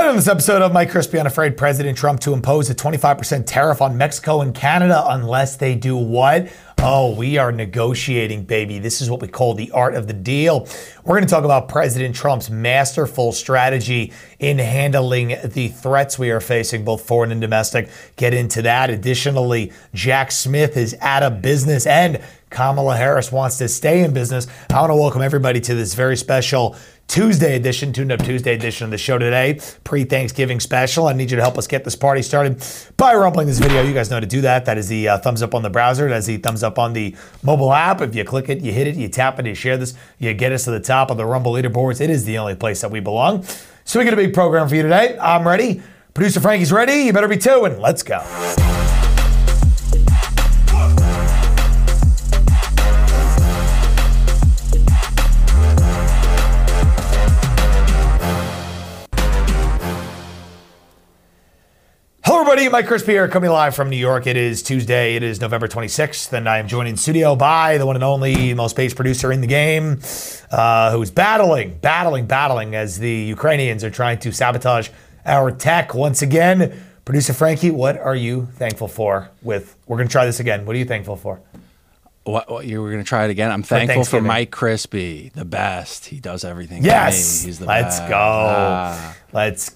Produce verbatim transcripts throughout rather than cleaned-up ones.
Tonight on this episode of Mike Crispy Unafraid, President Trump to impose a twenty-five percent tariff on Mexico and Canada unless they do what? Oh, we are negotiating, baby. This is what we call the art of the deal. We're going to talk about President Trump's masterful strategy in handling the threats we are facing, both foreign and domestic. Get into that. Additionally, Jack Smith is out of business and Kamala Harris wants to stay in business. I want to welcome everybody to this very special Tuesday edition, Tuned Up Tuesday edition of the show today, pre-Thanksgiving special. I need you to help us get this party started by rumbling this video. You guys know how to do that. That is the uh, thumbs up on the browser. That is the thumbs up on the mobile app. If you click it, you hit it, you tap it, you share this, you get us to the top of the Rumble leaderboards. It is the only place that we belong. So we got a big program for you today. I'm ready. Producer Frankie's ready. You better be too, and let's go. Hello, everybody. Mike Crispy here, coming live from New York. It is Tuesday. It is November twenty-sixth, and I am joined in studio by the one and only most paged producer in the game, uh, who's battling, battling, battling as the Ukrainians are trying to sabotage our tech once again. Producer Frankie, what are you thankful for? With we're going to try this again. What are you thankful for? What, what you were going to try it again? I'm thankful for Mike Crispy, the best. He does everything. Yes, for me. He's the let's best. go. Ah. Let's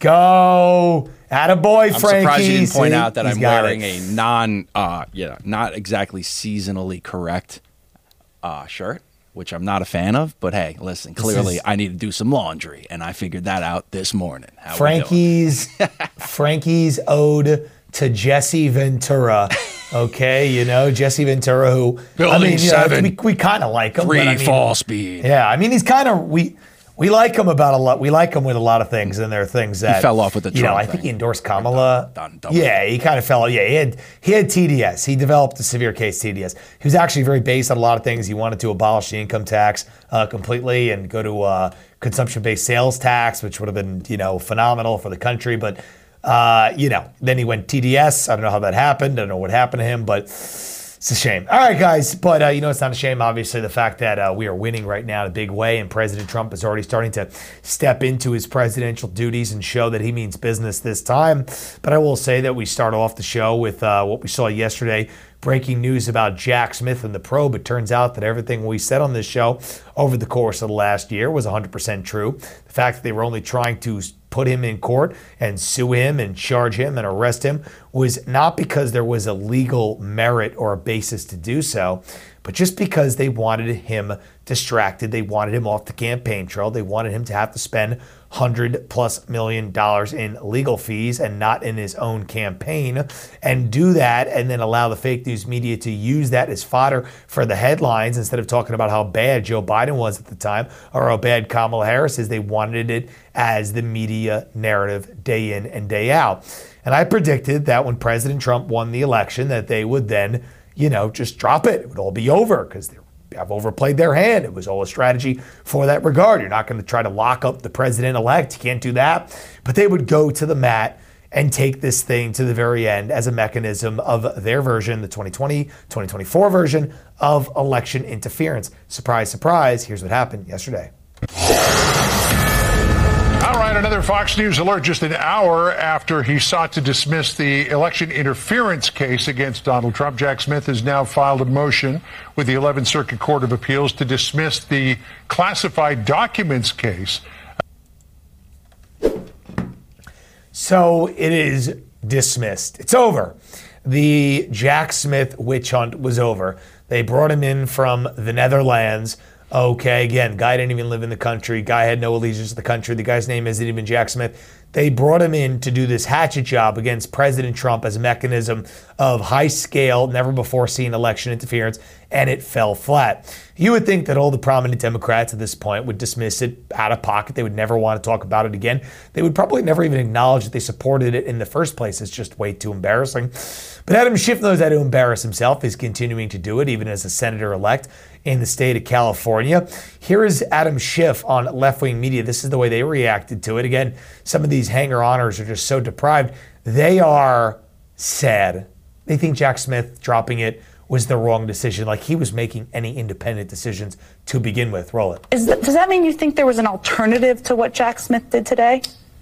go. Attaboy, I'm Frankie. surprised you didn't point See? out that He's I'm got wearing it. a non, uh, yeah, not exactly seasonally correct uh, shirt, which I'm not a fan of. But hey, listen, clearly is- I need to do some laundry, and I figured that out this morning. How we Frankie's Frankie's ode to Jesse Ventura. Okay, you know, Jesse Ventura, who Building I mean, you know, seven. we, we kind of like him. Three but I mean, fall speed. Yeah, I mean, he's kind of we we like him about a lot. We like him with a lot of things, and there are things that fell off with the you know. Trump I think thing. he endorsed Kamala. Done, done, done. Yeah, he kind of fell. Yeah, he had he had T D S. He developed a severe case T D S. He was actually very based on a lot of things. He wanted to abolish the income tax uh, completely and go to uh, consumption-based sales tax, which would have been you know phenomenal for the country, but. Uh, you know, then he went T D S. I don't know how that happened. I don't know what happened to him, but it's a shame. All right, guys. But, uh, you know, it's not a shame, obviously, the fact that uh, we are winning right now in a big way, and President Trump is already starting to step into his presidential duties and show that he means business this time. But I will say that we start off the show with uh, what we saw yesterday. Breaking news about Jack Smith and the probe. It turns out that everything we said on this show over the course of the last year was one hundred percent true. The fact that they were only trying to put him in court and sue him and charge him and arrest him was not because there was a legal merit or a basis to do so, but just because they wanted him distracted. They wanted him off the campaign trail. They wanted him to have to spend hundred plus million dollars in legal fees and not in his own campaign, and do that and then allow the fake news media to use that as fodder for the headlines instead of talking about how bad Joe Biden was at the time or how bad Kamala Harris is. They wanted it as the media narrative day in and day out. And I predicted that when President Trump won the election that they would then, you know, just drop it. It would all be over because they're have overplayed their hand. It was all a strategy for that regard. You're not going to try to lock up the president-elect. You can't do that. But they would go to the mat and take this thing to the very end as a mechanism of their version, the twenty twenty, twenty twenty-four version of election interference. Surprise, surprise. Here's what happened yesterday. All right, another Fox News alert just an hour after he sought to dismiss the election interference case against Donald Trump. Jack Smith has now filed a motion with the eleventh Circuit Court of Appeals to dismiss the classified documents case. So it is dismissed. It's over. The Jack Smith witch hunt was over. They brought him in from the Netherlands. Okay, again, guy didn't even live in the country. Guy had no allegiance to the country. The guy's name isn't even Jack Smith. They brought him in to do this hatchet job against President Trump as a mechanism of high-scale, never-before-seen election interference, and it fell flat. You would think that all the prominent Democrats at this point would dismiss it out of pocket. They would never want to talk about it again. They would probably never even acknowledge that they supported it in the first place. It's just way too embarrassing. But Adam Schiff knows how to embarrass himself. He's continuing to do it, even as a senator-elect in the state of California. Here is Adam Schiff on left-wing media. This is the way they reacted to it. Again, some of these hanger-oners are just so deprived. They are sad. They think Jack Smith dropping it was the wrong decision, like he was making any independent decisions to begin with. Roll it. Is that, does that mean you think there was an alternative to what Jack Smith did today?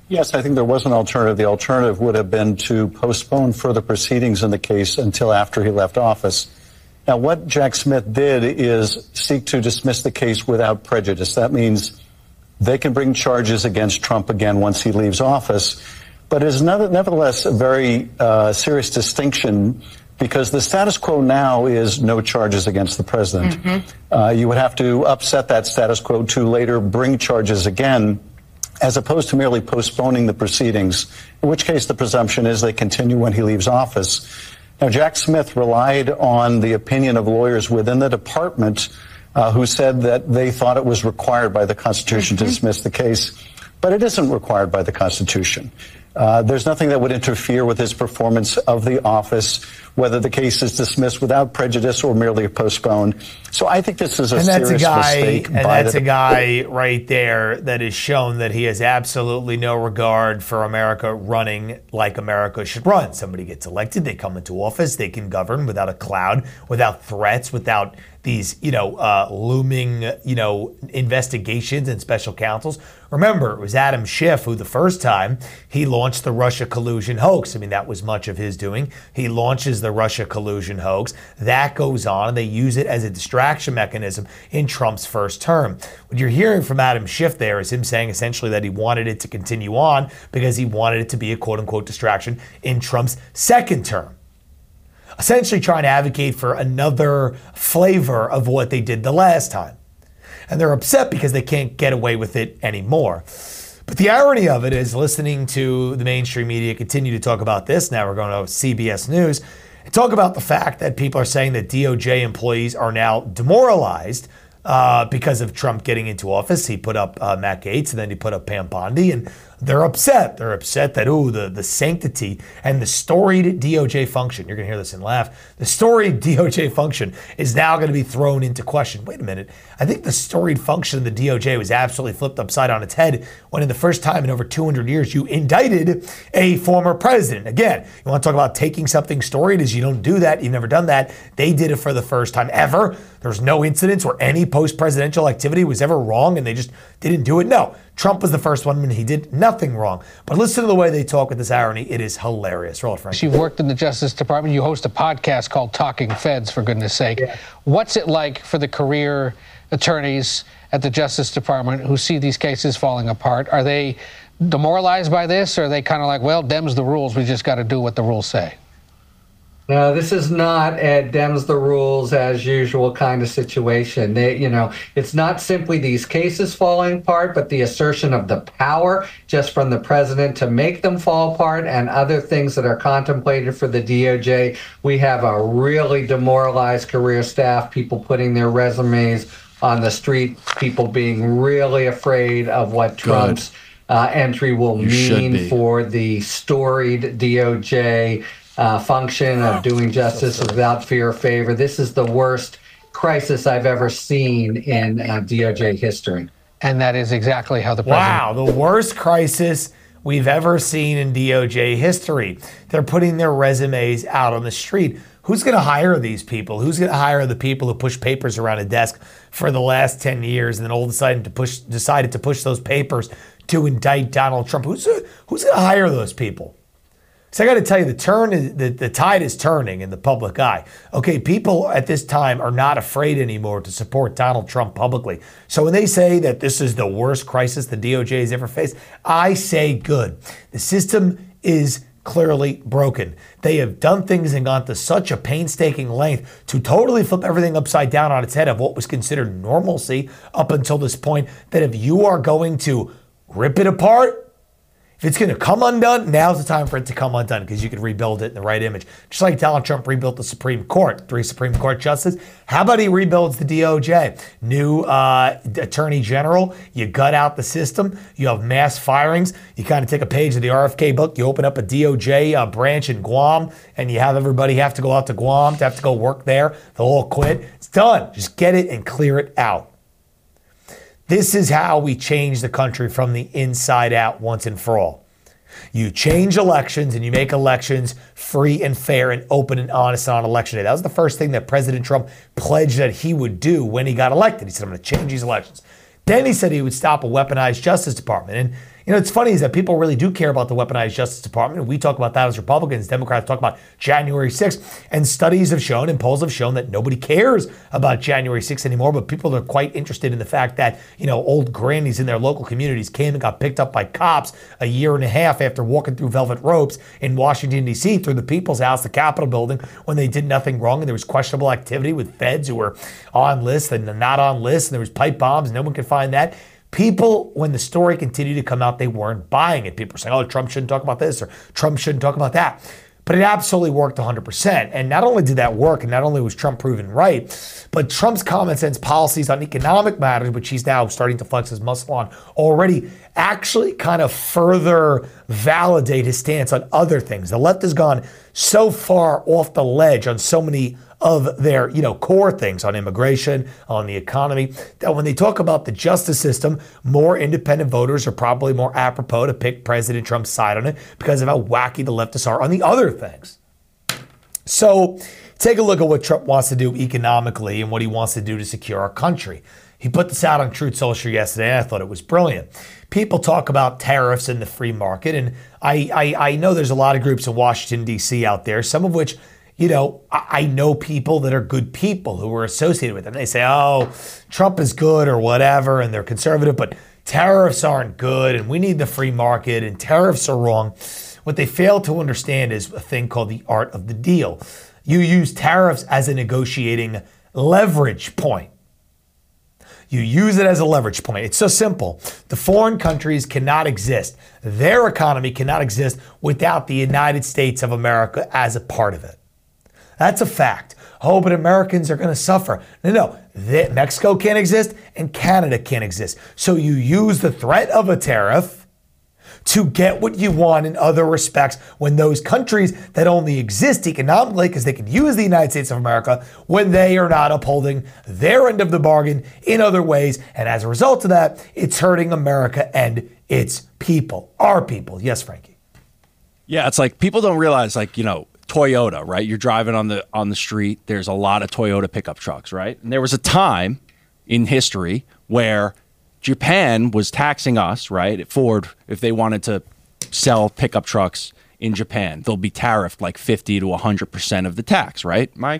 Yes, I think there was an alternative. The alternative would have been to postpone further proceedings in the case until after he left office. Now, what Jack Smith did is seek to dismiss the case without prejudice. That means they can bring charges against Trump again once he leaves office. But it is nevertheless a very uh, serious distinction, because the status quo now is no charges against the president. Mm-hmm. Uh, you would have to upset that status quo to later bring charges again, as opposed to merely postponing the proceedings, in which case the presumption is they continue when he leaves office. Now, Jack Smith relied on the opinion of lawyers within the department uh, who said that they thought it was required by the Constitution mm-hmm. to dismiss the case, but it isn't required by the Constitution. Uh, there's nothing that would interfere with his performance of the office, whether the case is dismissed without prejudice or merely postponed. So I think this is a and that's serious a guy, mistake. And by that's the, a guy right there that has shown that he has absolutely no regard for America running like America should run. Somebody gets elected, they come into office, they can govern without a cloud, without threats, without these, you know, uh, looming, you know, investigations and special counsels. Remember, it was Adam Schiff who the first time he launched the Russia collusion hoax. I mean, that was much of his doing. He launches the Russia collusion hoax. That goes on, and they use it as a distraction mechanism in Trump's first term. What you're hearing from Adam Schiff there is him saying essentially that he wanted it to continue on because he wanted it to be a quote-unquote distraction in Trump's second term. Essentially trying to advocate for another flavor of what they did the last time. And they're upset because they can't get away with it anymore. But the irony of it is, listening to the mainstream media continue to talk about this, now we're going to C B S News, and talk about the fact that people are saying that D O J employees are now demoralized uh, because of Trump getting into office. He put up uh, Matt Gaetz, and then he put up Pam Bondi, and they're upset. They're upset that, ooh, the, the sanctity and the storied D O J function, you're going to hear this and laugh, the storied D O J function is now going to be thrown into question. Wait a minute. I think the storied function of the D O J was absolutely flipped upside on its head when, in the first time in over two hundred years, you indicted a former president. Again, you want to talk about taking something storied, is you don't do that. You've never done that. They did it for the first time ever. There's no incidents where any post-presidential activity was ever wrong and they just didn't do it. No. Trump was the first one and he did nothing wrong. But listen to the way they talk with this irony. It is hilarious. Roll it, Frank. You've worked in the Justice Department. You host a podcast called Talking Feds, for goodness sake. Yeah. What's it like for the career attorneys at the Justice Department who see these cases falling apart? Are they demoralized by this, or are they kind of like, well, Dem's the rules, we just got to do what the rules say? No, this is not a Dems the rules as usual kind of situation. They, you know, it's not simply these cases falling apart, but the assertion of the power just from the president to make them fall apart, and other things that are contemplated for the D O J. We have a really demoralized career staff, people putting their resumes on the street, people being really afraid of what Trump's uh, entry will you mean for the storied D O J Uh, function of doing justice without fear or favor. This is the worst crisis I've ever seen in uh, D O J history. And that is exactly how the president... Wow, the worst crisis we've ever seen in D O J history. They're putting their resumes out on the street. Who's going to hire these people? Who's going to hire the people who push papers around a desk for the last ten years and then all of a sudden to push, decided to push those papers to indict Donald Trump? Who's, who's going to hire those people? So I got to tell you, the turn, is, the, the tide is turning in the public eye. Okay, people at this time are not afraid anymore to support Donald Trump publicly. So when they say that this is the worst crisis the D O J has ever faced, I say good. The system is clearly broken. They have done things and gone to such a painstaking length to totally flip everything upside down on its head of what was considered normalcy up until this point, that if you are going to rip it apart, if it's going to come undone, now's the time for it to come undone, because you can rebuild it in the right image. Just like Donald Trump rebuilt the Supreme Court, three Supreme Court justices. How about he rebuilds the D O J? New uh, Attorney General, you gut out the system, you have mass firings, you kind of take a page of the R F K book, you open up a D O J uh, branch in Guam, and you have everybody have to go out to Guam to have to go work there. They'll all quit. It's done. Just get it and clear it out. This is how we change the country from the inside out once and for all. You change elections and you make elections free and fair and open and honest on election day. That was the first thing that President Trump pledged that he would do when he got elected. He said, I'm going to change these elections. Then he said he would stop a weaponized Justice Department. And, You know, it's funny is that people really do care about the weaponized Justice Department. We talk about that as Republicans. Democrats talk about January sixth. And studies have shown and polls have shown that nobody cares about January sixth anymore. But people are quite interested in the fact that, you know, old grannies in their local communities came and got picked up by cops a year and a half after walking through velvet ropes in Washington, D C through the People's House, the Capitol building, when they did nothing wrong. And there was questionable activity with feds who were on lists and not on lists. And there was pipe bombs. No one could find that. People, when the story continued to come out, they weren't buying it. People were saying, oh, Trump shouldn't talk about this or Trump shouldn't talk about that. But it absolutely worked one hundred percent. And not only did that work, and not only was Trump proven right, but Trump's common sense policies on economic matters, which he's now starting to flex his muscle on, already actually kind of further validate his stance on other things. The left has gone so far off the ledge on so many of their, you know, core things on immigration, on the economy, that when they talk about the justice system, more independent voters are probably more apropos to pick President Trump's side on it because of how wacky the leftists are on the other things. So take a look at what Trump wants to do economically and what he wants to do to secure our country. He put this out on Truth Social yesterday, and I thought it was brilliant. People talk about tariffs and the free market, and I, I, I know there's a lot of groups in Washington, D C out there, some of which, you know, I know people that are good people who are associated with them. They say, oh, Trump is good or whatever, and they're conservative, but tariffs aren't good, and we need the free market, and tariffs are wrong. What they fail to understand is a thing called the art of the deal. You use tariffs as a negotiating leverage point. You use it as a leverage point. It's so simple. The foreign countries cannot exist. Their economy cannot exist without the United States of America as a part of it. That's a fact. Oh, but Americans are going to suffer. No, no. The, Mexico can't exist and Canada can't exist. So you use the threat of a tariff to get what you want in other respects when those countries that only exist economically because they can use the United States of America when they are not upholding their end of the bargain in other ways. And as a result of that, it's hurting America and its people, our people. Yes, Frankie. Yeah, it's like people don't realize, like, you know, Toyota, right? You're driving on the on the street. There's a lot of Toyota pickup trucks, right? And there was a time in history where Japan was taxing us, right? Ford, if they wanted to sell pickup trucks in Japan, they'll be tariffed like fifty to one hundred percent of the tax, right, Mike?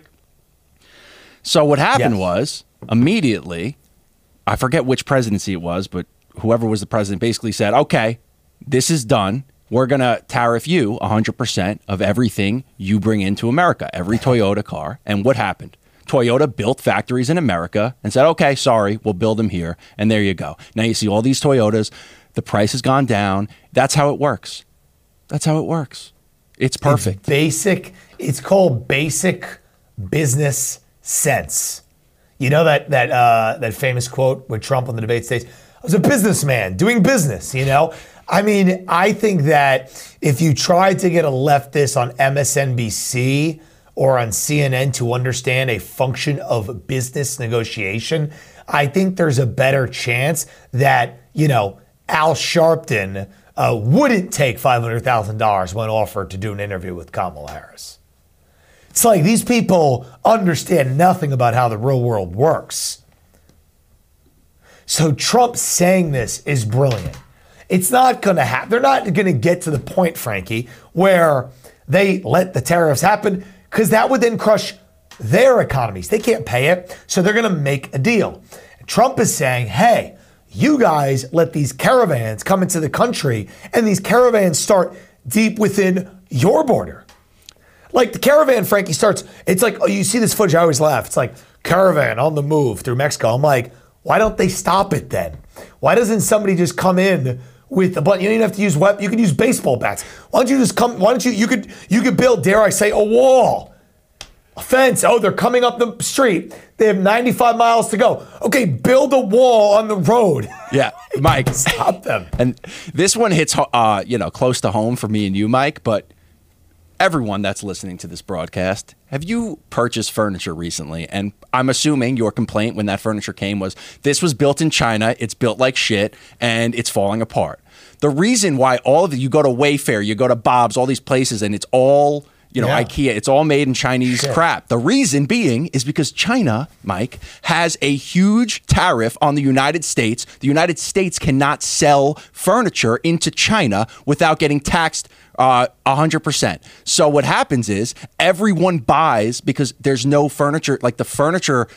So what happened yes. was immediately, I forget which presidency it was, but whoever was the president basically said, okay, this is done. We're going to tariff you one hundred percent of everything you bring into America, every Toyota car. And what happened? Toyota built factories in America and said, okay, sorry, we'll build them here. And there you go. Now you see all these Toyotas. The price has gone down. That's how it works. That's how it works. It's perfect. It's basic. It's called basic business sense. You know that that uh, that famous quote with Trump on the debate stage? I was a businessman doing business, you know? I mean, I think that if you try to get a leftist on M S N B C or on C N N to understand a function of business negotiation, I think there's a better chance that, you know, Al Sharpton uh, wouldn't take five hundred thousand dollars when offered to do an interview with Kamala Harris. It's like these people understand nothing about how the real world works. So Trump saying this is brilliant. It's not going to happen. They're not going to get to the point, Frankie, where they let the tariffs happen because that would then crush their economies. They can't pay it, so they're going to make a deal. Trump is saying, hey, you guys let these caravans come into the country, and these caravans start deep within your border. Like the caravan, Frankie, starts, it's like, oh, you see this footage, I always laugh. It's like caravan on the move through Mexico. I'm like, why don't they stop it then? Why doesn't somebody just come in with a button? You don't even have to use weapons. You can use baseball bats. Why don't you just come? Why don't you? You could. You could build. Dare I say, a wall, a fence. Oh, they're coming up the street. They have ninety-five miles to go. Okay, build a wall on the road. Yeah, Mike, stop them. And this one hits, uh, you know, close to home for me and you, Mike. But everyone that's listening to this broadcast, have you purchased furniture recently? And I'm assuming your complaint when that furniture came was, this was built in China, it's built like shit, and it's falling apart. The reason why all of you go to Wayfair, you go to Bob's, all these places, and it's all, you know, Yeah. IKEA. It's all made in Chinese Shit. crap. The reason being is because China, Mike, has a huge tariff on the United States. The United States cannot sell furniture into China without getting taxed uh, one hundred percent. So what happens is everyone buys because there's no furniture, like the furniture...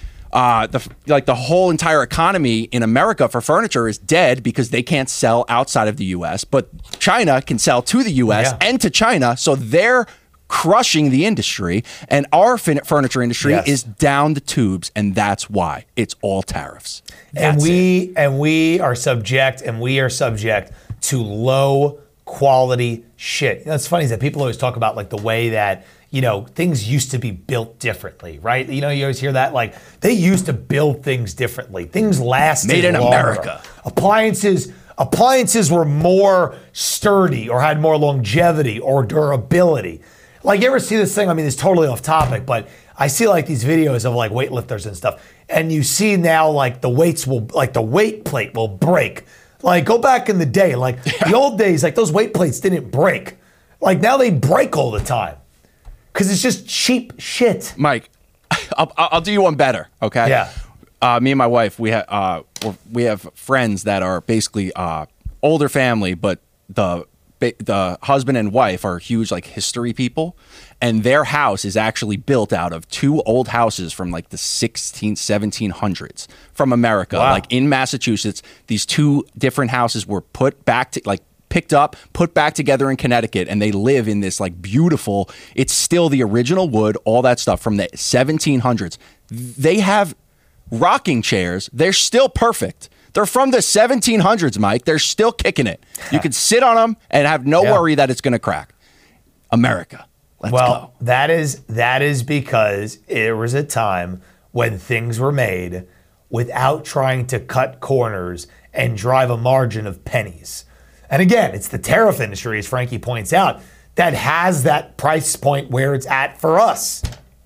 Uh, the like the whole entire economy in America for furniture is dead because they can't sell outside of the U S, but China can sell to the U S Yeah. and to China, so they're crushing the industry, and our fin- furniture industry Yes. is down the tubes, and that's why it's all tariffs. And That's it. we and we are subject and we are subject to low quality shit. You know, it's funny is that people always talk about like the way that, you know, things used to be built differently, right? You know, you always hear that, like, they used to build things differently. Things lasted Made in longer. America. Appliances, appliances were more sturdy or had more longevity or durability. Like, you ever see this thing? I mean, it's totally off topic, but I see like these videos of like weightlifters and stuff, and you see now like the weights will, like the weight plate will break. Like, go back in the day, like the old days, like those weight plates didn't break. Like now they break all the time. Because it's just cheap shit. Mike, I'll, I'll do you one better, okay? Yeah. Uh, me and my wife, we have uh, we're- we have friends that are basically uh, older family, but the ba- the husband and wife are huge like history people, and their house is actually built out of two old houses from like the sixteen, seventeen hundreds from America, Wow. like in Massachusetts. These two different houses were put back to like. picked up, put back together in Connecticut, and they live in this like beautiful, it's still the original wood, all that stuff from the seventeen hundreds. They have rocking chairs. They're still perfect. They're from the seventeen hundreds, Mike. They're still kicking it. You can sit on them and have no Yeah. worry that it's going to crack. America. Let's well, go. that is that is because there was a time when things were made without trying to cut corners and drive a margin of pennies. And again, it's the tariff industry, as Frankie points out, that has that price point where it's at for us.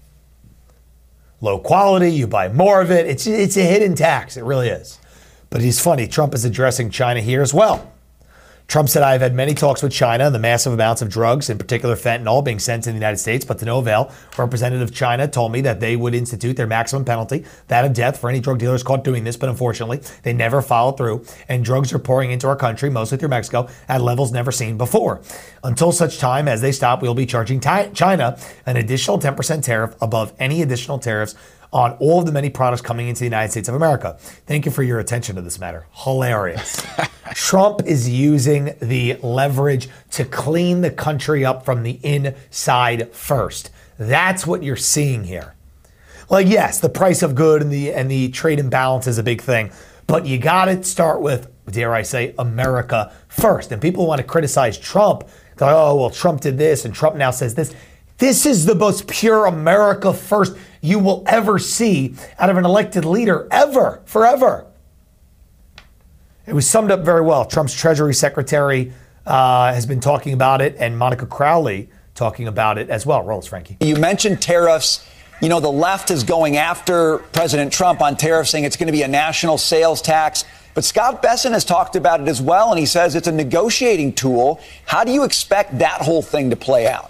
Low quality, you buy more of it. It's it's a hidden tax. It really is. But he's funny. Trump is addressing China here as well. Trump said, I've had many talks with China and the massive amounts of drugs, in particular fentanyl, being sent to the United States, but to no avail. Representative China told me that they would institute their maximum penalty, that of death, for any drug dealers caught doing this, but unfortunately, they never followed through, and drugs are pouring into our country, mostly through Mexico, at levels never seen before. Until such time as they stop, we'll be charging ti- China an additional ten percent tariff above any additional tariffs on all of the many products coming into the United States of America. Thank you for your attention to this matter. Hilarious. Trump is using the leverage to clean the country up from the inside first. That's what you're seeing here. Like, yes, the price of good and the and the trade imbalance is a big thing, but you got to start with, dare I say, America first. And people want to criticize Trump. They're like, oh, well, Trump did this and Trump now says this. This is the most pure America first you will ever see out of an elected leader, ever, forever. It was summed up very well. Trump's Treasury Secretary uh, has been talking about it, and Monica Crowley talking about it as well. Rolls, Frankie. You mentioned tariffs. You know, the left is going after President Trump on tariffs, saying it's going to be a national sales tax. But Scott Bessent has talked about it as well, and he says it's a negotiating tool. How do you expect that whole thing to play out?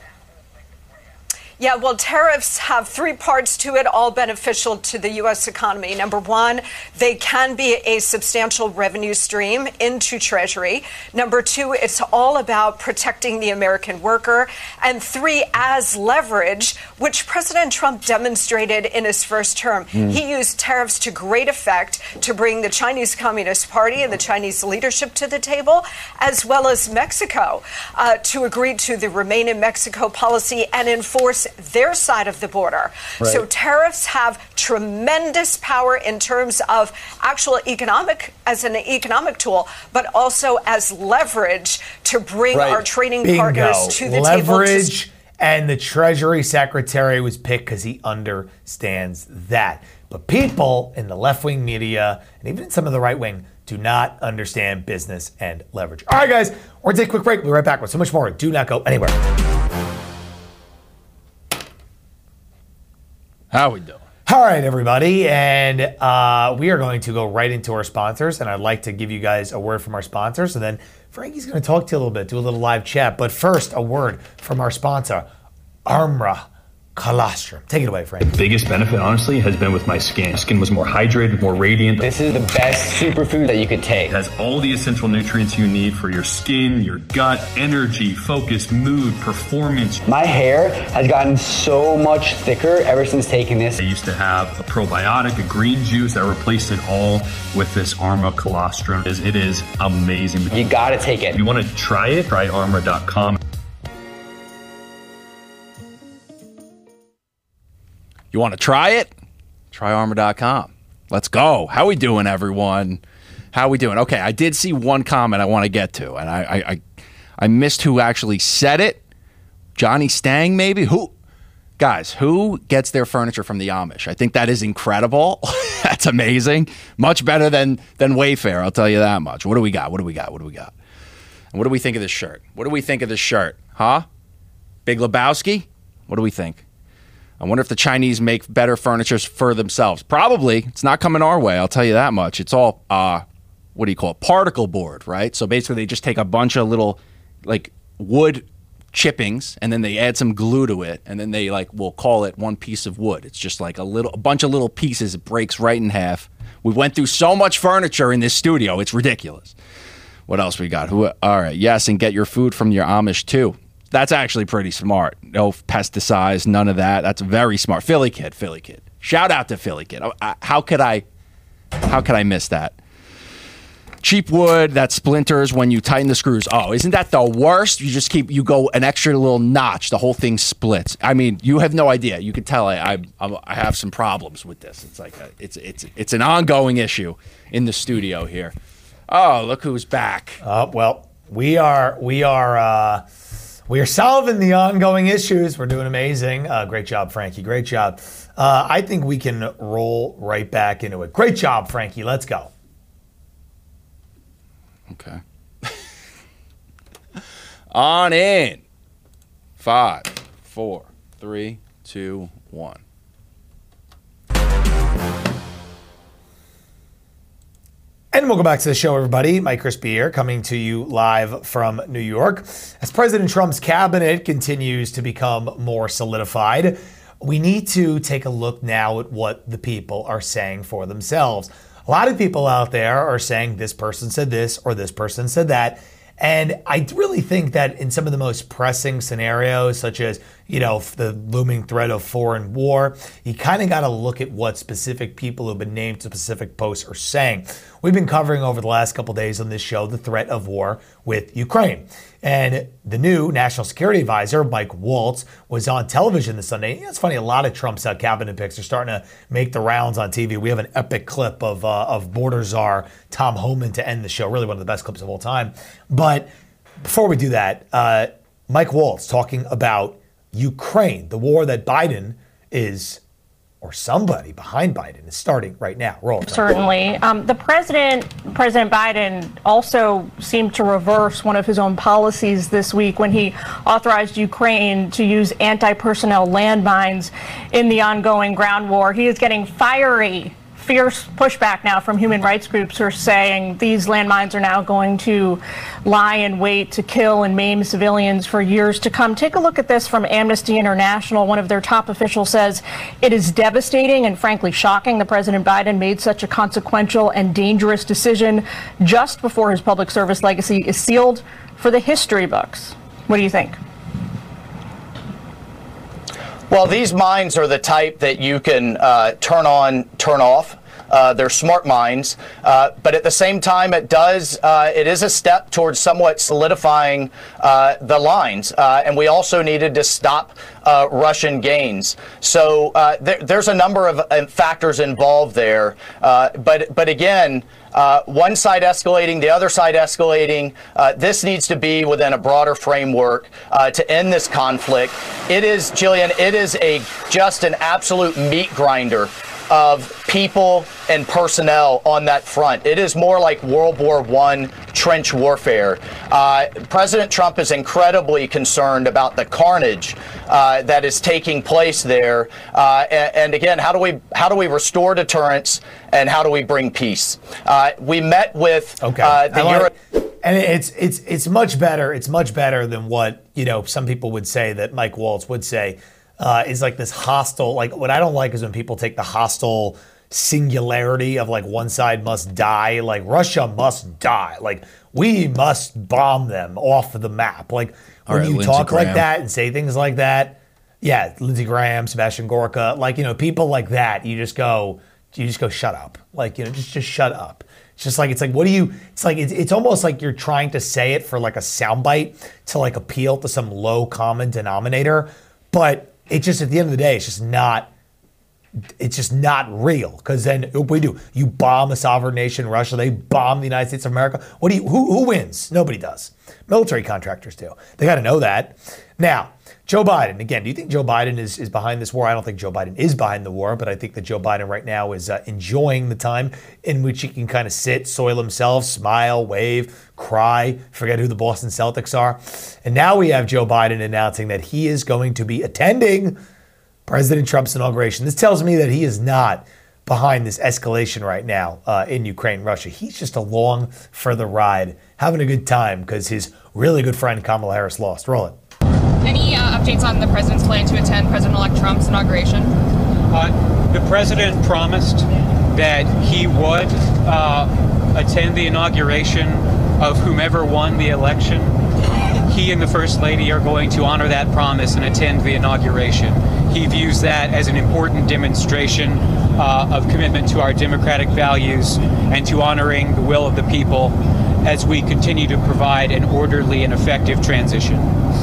Yeah, well, tariffs have three parts to it, all beneficial to the U S economy. Number one, they can be a substantial revenue stream into Treasury. Number two, it's all about protecting the American worker. And three, as leverage, which President Trump demonstrated in his first term. Mm. He used tariffs to great effect to bring the Chinese Communist Party and the Chinese leadership to the table, as well as Mexico, uh, to agree to the Remain in Mexico policy and enforce their side of the border. Right. So tariffs have tremendous power in terms of actual economic, as an economic tool, but also as leverage to bring right. our trading Bingo. partners to the leverage, table. Leverage, and the Treasury Secretary was picked because he understands that. But people in the left-wing media, and even in some of the right-wing, do not understand business and leverage. All right, guys, we're going to take a quick break. We'll be right back with so much more. Do not go anywhere. How we doing? All right, everybody, and uh, we are going to go right into our sponsors, and I'd like to give you guys a word from our sponsors, and then Frankie's going to talk to you a little bit, do a little live chat. But first, a word from our sponsor, Armra Colostrum. Take it away, Frank. Biggest benefit, honestly, has been with my skin. Skin was more hydrated, more radiant. This is the best superfood that you could take. It has all the essential nutrients you need for your skin, your gut, energy, focus, mood, performance. My hair has gotten so much thicker ever since taking this. I used to have a probiotic, a green juice that replaced it all with this Armra Colostrum. It is amazing. You gotta take it. If you want to try it, try armra dot com. You want to try it? Try armor dot com. Let's go. How we doing, everyone? How we doing? Okay, I did see one comment I want to get to, and I I, I, I missed who actually said it. Johnny Stang, maybe? Who? Guys, who gets their furniture from the Amish? I think that is incredible. That's amazing. Much better than, than Wayfair, I'll tell you that much. What do we got? What do we got? What do we got? And what do we think of this shirt? What do we think of this shirt? Huh? Big Lebowski? What do we think? I wonder if the Chinese make better furniture for themselves. Probably. It's not coming our way, I'll tell you that much. It's all, uh, what do you call it, particle board, right? So basically they just take a bunch of little, like, wood chippings, and then they add some glue to it, and then they, like, will call it one piece of wood. It's just like a little, a bunch of little pieces. It breaks right in half. We went through so much furniture in this studio. It's ridiculous. What else we got? Who? All right. Yes, and get your food from your Amish, too. That's actually pretty smart. No pesticides, none of that. That's very smart. Philly kid, Philly kid. Shout out to Philly kid. How could I, how could I miss that? Cheap wood that splinters when you tighten the screws. Oh, isn't that the worst? You just keep, you go an extra little notch, the whole thing splits. I mean, you have no idea. You can tell I, I, I have some problems with this. It's like a, it's it's it's an ongoing issue in the studio here. Oh, look who's back. Uh, well, we are we are. Uh... We are solving the ongoing issues. We're doing amazing. Uh, great job, Frankie. Great job. Uh, I think we can roll right back into it. Great job, Frankie. Let's go. Okay. On in. Five, four, three, two, one. And welcome back to the show, everybody. Mike Crispy here, coming to you live from New York. As President Trump's cabinet continues to become more solidified, we need to take a look now at what the people are saying for themselves. A lot of people out there are saying this person said this or this person said that. And I really think that in some of the most pressing scenarios, such as, you know, the looming threat of foreign war, you kind of got to look at what specific people who've been named to specific posts are saying. We've been covering over the last couple of days on this show the threat of war with Ukraine. And the new National Security Advisor, Mike Waltz, was on television this Sunday. It's funny, a lot of Trump's uh, cabinet picks are starting to make the rounds on T V. We have an epic clip of uh, of border czar Tom Homan to end the show, really one of the best clips of all time. But before we do that, uh, Mike Waltz talking about Ukraine, the war that Biden is, or somebody behind Biden is starting right now. Roll. Certainly. Um, the president, President Biden, also seemed to reverse one of his own policies this week when he authorized Ukraine to use anti-personnel landmines in the ongoing ground war. He is getting fiery, fierce pushback now from human rights groups who are saying these landmines are now going to lie in wait to kill and maim civilians for years to come. Take a look at this from Amnesty International. One of their top officials says it is devastating and frankly shocking that President Biden made such a consequential and dangerous decision just before his public service legacy is sealed for the history books. What do you think? Well, these mines are the type that you can uh, turn on, turn off. Uh, they're smart mines, uh, but at the same time, it does. Uh, it is a step towards somewhat solidifying uh, the lines, uh, and we also needed to stop uh, Russian gains. So uh, there, there's a number of uh, factors involved there, uh, but but again. Uh, one side escalating, the other side escalating. Uh, this needs to be within a broader framework uh, to end this conflict. It is, Jillian, it is a just an absolute meat grinder of people and personnel on that front. It is more like World War One trench warfare. Uh, President Trump is incredibly concerned about the carnage uh, that is taking place there. Uh, and, and again, how do we how do we restore deterrence and how do we bring peace? Uh, we met with okay. uh, the Euro- And it's it's it's much better. It's much better than what, you know, some people would say that Mike Waltz would say uh, is like this hostile. Like what I don't like is when people take the hostile singularity of like one side must die. Like Russia must die. Like we must bomb them off of the map. Like when right, you Lindsey talk Graham. like that and say things like that. Yeah, Lindsey Graham, Sebastian Gorka, like, you know, people like that, you just go, you just go, shut up. Like, you know, just just shut up. It's just like, it's like, what do you, it's like, it's, it's almost like you're trying to say it for like a soundbite to like appeal to some low common denominator. But it just, at the end of the day, it's just not, it's just not real. Because then what we do, you bomb a sovereign nation, Russia, they bomb the United States of America. What do you, who, who wins? Nobody does. Military contractors do. They got to know that. Now, Joe Biden, again, do you think Joe Biden is, is behind this war? I don't think Joe Biden is behind the war, but I think that Joe Biden right now is uh, enjoying the time in which he can kind of sit, soil himself, smile, wave, cry, forget who the Boston Celtics are. And now we have Joe Biden announcing that he is going to be attending President Trump's inauguration. This tells me that he is not behind this escalation right now uh, in Ukraine, Russia. He's just along for the ride, having a good time because his really good friend Kamala Harris lost. Roll it. Any uh, updates on the president's plan to attend President-elect Trump's inauguration? Uh, the president promised that he would uh, attend the inauguration of whomever won the election. He and the First Lady are going to honor that promise and attend the inauguration. He views that as an important demonstration uh, of commitment to our democratic values and to honoring the will of the people as we continue to provide an orderly and effective transition.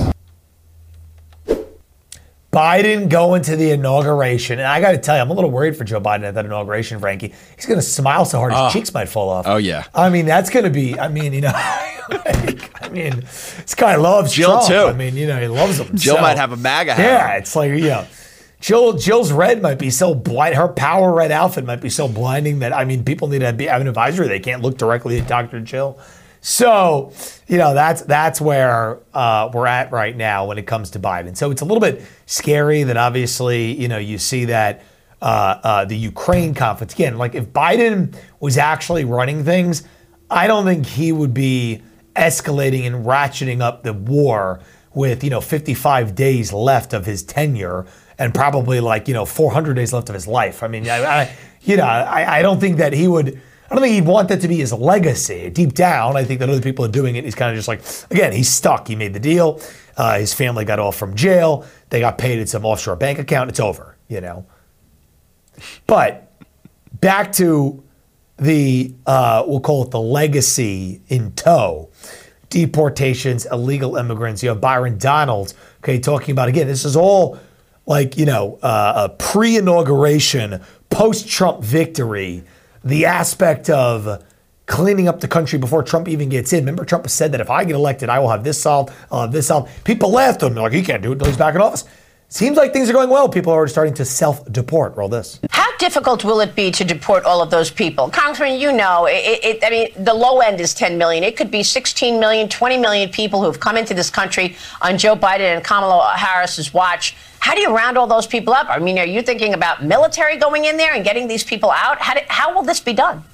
Biden going to the inauguration. And I got to tell you, I'm a little worried for Joe Biden at that inauguration, Frankie. He's going to smile so hard his Oh. cheeks might fall off. Oh, yeah. I mean, that's going to be, I mean, you know, like, I mean, this guy loves Jill, Trump. too. I mean, you know, he loves him. Jill So, might have a MAGA hat. Yeah, it's like, you know, Jill, Jill's red might be so blind. Her power red outfit might be so blinding that, I mean, people need to be, have an advisory. They can't look directly at Doctor Jill. So, you know, that's that's where uh, we're at right now when it comes to Biden. So it's a little bit scary that obviously, you know, you see that uh, uh, the Ukraine conflict. Again, like if Biden was actually running things, I don't think he would be escalating and ratcheting up the war with, you know, fifty-five days left of his tenure and probably like, you know, four hundred days left of his life. I mean, I, I you know, I, I don't think that he would... I don't think he'd want that to be his legacy. Deep down, I think that other people are doing it. He's kind of just like, again, he's stuck. He made the deal. Uh, his family got off from jail. They got paid at some offshore bank account. It's over, you know. But back to the, uh, we'll call it the legacy in tow. Deportations, illegal immigrants. You have Byron Donalds, okay, talking about, again, this is all like, you know, uh, a pre-inauguration, post-Trump victory, the aspect of cleaning up the country before Trump even gets in. Remember, Trump said that if I get elected, I will have this solved, I'll have this solved. People laughed at him. They're like, he can't do it until he's back in office. Seems like things are going well. People are already starting to self-deport. Roll this. How difficult will it be to deport all of those people? Congressman, you know, it, it, I mean, the low end is ten million. It could be sixteen million, twenty million people who have come into this country on Joe Biden and Kamala Harris's watch. How do you round all those people up? I mean, are you thinking about military going in there and getting these people out? How, do, how will this be done?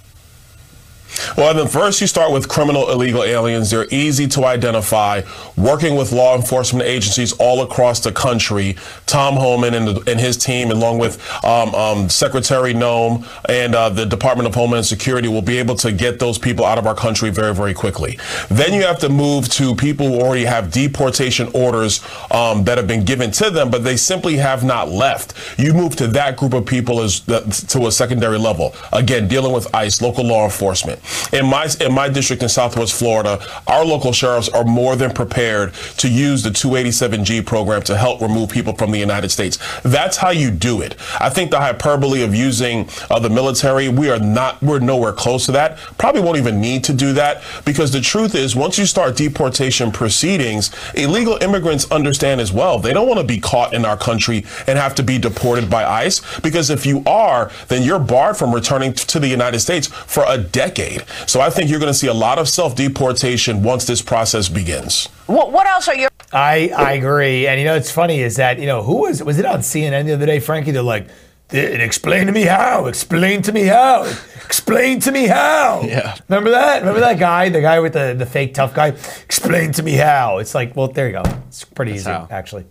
Well, then first you start with criminal illegal aliens. They're easy to identify. Working with law enforcement agencies all across the country, Tom Homan and, the, and his team, along with um, um, Secretary Noem and uh, the Department of Homeland Security, will be able to get those people out of our country very, very quickly. Then you have to move to people who already have deportation orders um, that have been given to them, but they simply have not left. You move to that group of people as the, to a secondary level. Again, dealing with ICE, local law enforcement. In my in my district in Southwest Florida, our local sheriffs are more than prepared to use the two eighty-seven G program to help remove people from the United States. That's how you do it. I think the hyperbole of using uh, the military, we are not, we're nowhere close to that. Probably won't even need to do that, because the truth is, once you start deportation proceedings, illegal immigrants understand as well. They don't want to be caught in our country and have to be deported by ICE, because if you are, then you're barred from returning to the United States for a decade. So I think you're going to see a lot of self-deportation once this process begins. What, what else are your... I, I agree. And, you know, it's funny is that, you know, who was, was it on C N N the other day, Frankie? They're like, And explain to me how. Explain to me how. Explain to me how. Yeah. Remember that? Remember that guy? The guy with the, the fake tough guy? Explain to me how. It's like, well, there you go. It's pretty That's easy, how. actually.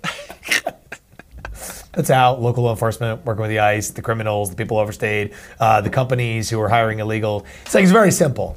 That's how local law enforcement, working with the ICE, the criminals, the people who overstayed, uh, the companies who are hiring illegal. It's like, it's very simple.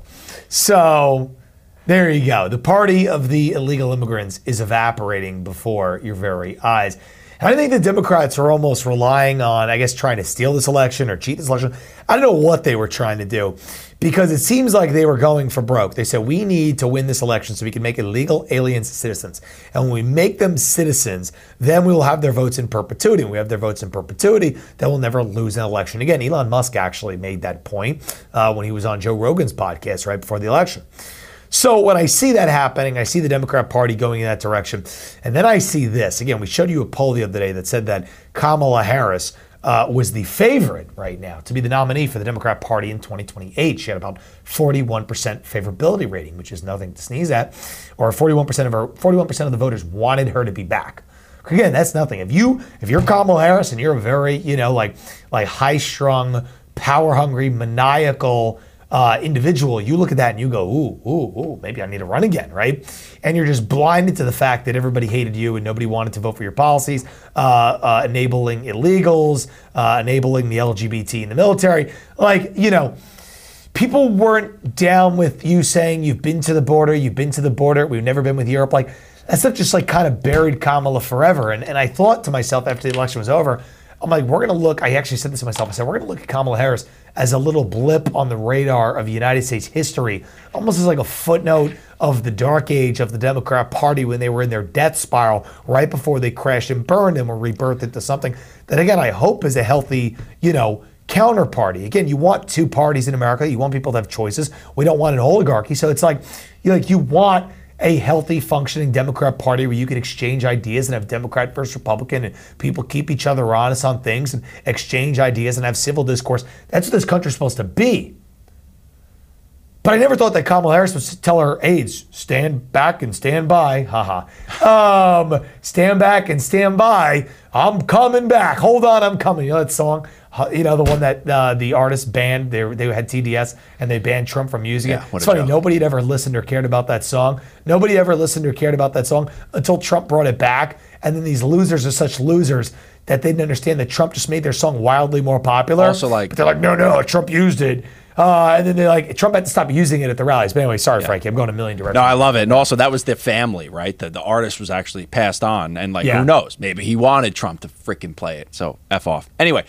So there you go. The party of the illegal immigrants is evaporating before your very eyes. And I think the Democrats are almost relying on, I guess, trying to steal this election or cheat this election. I don't know what they were trying to do, because it seems like they were going for broke. They said, we need to win this election so we can make illegal aliens citizens. And when we make them citizens, then we will have their votes in perpetuity. When we have their votes in perpetuity, then we'll never lose an election again. Elon Musk actually made that point uh, when he was on Joe Rogan's podcast right before the election. So when I see that happening, I see the Democrat Party going in that direction. And then I see this. Again, we showed you a poll the other day that said that Kamala Harris uh, was the favorite right now to be the nominee for the Democrat Party in twenty twenty-eight. She had about forty-one percent favorability rating, which is nothing to sneeze at. Or forty-one percent of her, forty-one percent of the voters wanted her to be back. Again, that's nothing. If you if you're Kamala Harris and you're a very, you know, like like high-strung, power-hungry, maniacal Uh, individual, you look at that and you go, ooh, ooh, ooh, maybe I need to run again, right? And you're just blinded to the fact that everybody hated you and nobody wanted to vote for your policies, uh, uh, enabling illegals, uh, enabling the L G B T in the military. Like, you know, people weren't down with you saying you've been to the border, you've been to the border, we've never been with Europe. Like, that stuff just like kind of buried Kamala forever. And, and I thought to myself after the election was over, I'm like, we're going to look, I actually said this to myself, I said, we're going to look at Kamala Harris as a little blip on the radar of United States history, almost as like a footnote of the dark age of the Democrat Party when they were in their death spiral right before they crashed and burned and were rebirthed into something that, again, I hope is a healthy, you know, counterparty. Again, you want two parties in America. You want people to have choices. We don't want an oligarchy. So it's like, you like you want a healthy, functioning Democrat Party where you can exchange ideas and have Democrat versus Republican and people keep each other honest on things and exchange ideas and have civil discourse. That's what this country's supposed to be. But I never thought that Kamala Harris would tell her aides, stand back and stand by. Haha. Um, stand back and stand by. I'm coming back. Hold on, I'm coming. You know that song? You know, the one that uh, the artist banned, they, they had T D S and they banned Trump from using Yeah, it. what It's a funny, joke. nobody had ever listened or cared about that song. Nobody ever listened or cared about that song until Trump brought it back. And then these losers are such losers that they didn't understand that Trump just made their song wildly more popular. Also, like- but they're like, no, no, Trump used it. Uh, and then they're like, Trump had to stop using it at the rallies. But anyway, sorry, Frankie, I'm going a million directions. No, I love it. And also, that was the family, right? The, the artist was actually passed on. And, like, Yeah. who knows? Maybe he wanted Trump to freaking play it. So, F off. Anyway,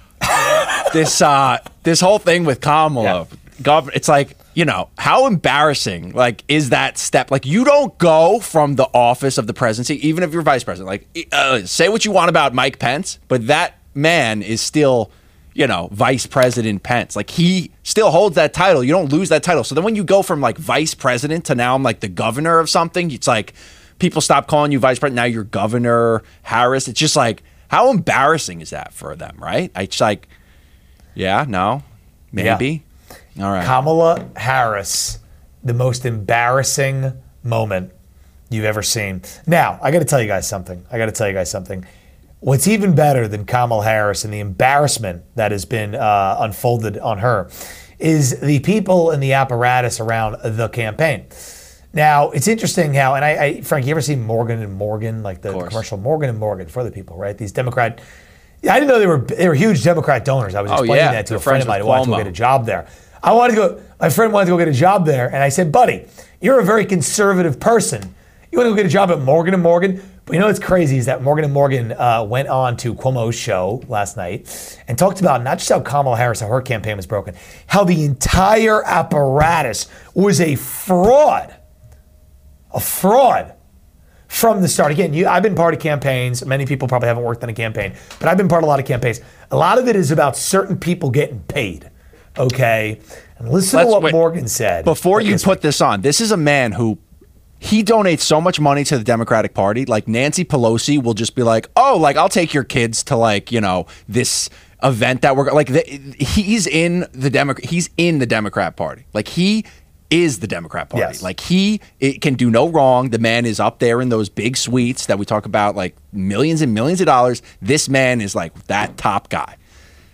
this uh, this whole thing with Kamala, gov- it's like, you know, how embarrassing, like, is that step? Like, you don't go from the office of the presidency, even if you're vice president. Like, uh, say what you want about Mike Pence, but that man is still, you know, Vice President Pence. Like, he still holds that title. You don't lose that title. So then when you go from, like, vice president to now I'm, like, the governor of something, it's like people stop calling you vice president. Now you're Governor Harris. It's just like, how embarrassing is that for them, right? It's like, yeah, no, maybe. All right. Kamala Harris, the most embarrassing moment you've ever seen. Now, I got to tell you guys something. I got to tell you guys something. What's even better than Kamala Harris and the embarrassment that has been uh, unfolded on her is the people in the apparatus around the campaign. Now, it's interesting how, and I, I Frank, you ever seen Morgan and Morgan, like the, the commercial Morgan and Morgan for the people, right? These Democrat, I didn't know they were they were huge Democrat donors. I was Oh, explaining yeah. that to They're a friend of friends mine with who wanted to go Cuomo. get a job there. I wanted to go, my friend wanted to go get a job there, and I said, buddy, you're a very conservative person. You want to go get a job at Morgan and Morgan? But you know what's crazy is that Morgan and Morgan uh, went on to Cuomo's show last night and talked about not just how Kamala Harris, how her campaign was broken, how the entire apparatus was a fraud. A fraud from the start. Again, you, I've been part of campaigns. Many people probably haven't worked on a campaign, but I've been part of a lot of campaigns. A lot of it is about certain people getting paid. Okay? And listen Let's- to what wait. Morgan said. Before you Yes, put this on, this is a man who he donates so much money to the Democratic Party. Like Nancy Pelosi will just be like, "Oh, like I'll take your kids to like you know this event that we're like." The, he's in the Democrat. He's in the Democrat Party. Like he is the Democrat Party. Yes. Like he it can do no wrong. The man is up there in those big suites that we talk about, like millions and millions of dollars. This man is like that top guy.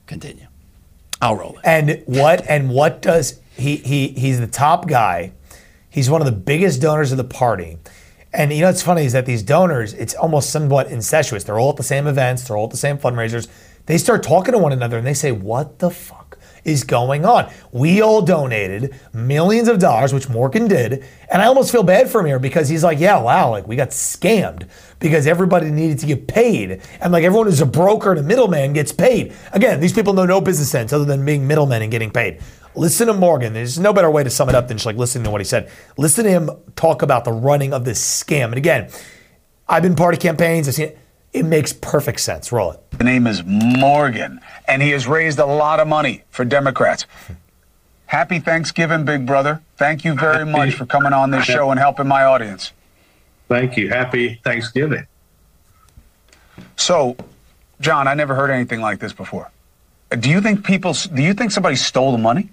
Continue. I'll roll it. And what and what does he he he's the top guy. He's one of the biggest donors of the party. And you know what's funny is that these donors, it's almost somewhat incestuous. They're all at the same events, they're all at the same fundraisers. They start talking to one another and they say, what the fuck is going on? We all donated millions of dollars, which Morgan did, and I almost feel bad for him here because he's like, yeah, wow, like we got scammed because everybody needed to get paid. And like everyone who's a broker and a middleman gets paid. Again, these people know no business sense other than being middlemen and getting paid. Listen to Morgan. There's no better way to sum it up than just like listening to what he said. Listen to him talk about the running of this scam. And again, I've been part of campaigns. I've seen it. It makes perfect sense. Roll it. The name is Morgan, and he has raised a lot of money for Democrats. Happy Thanksgiving, big brother. Thank you very much for coming on this show and helping my audience. Thank you. Happy Thanksgiving. So, John, I never heard anything like this before. Do you think people, do you think somebody stole the money?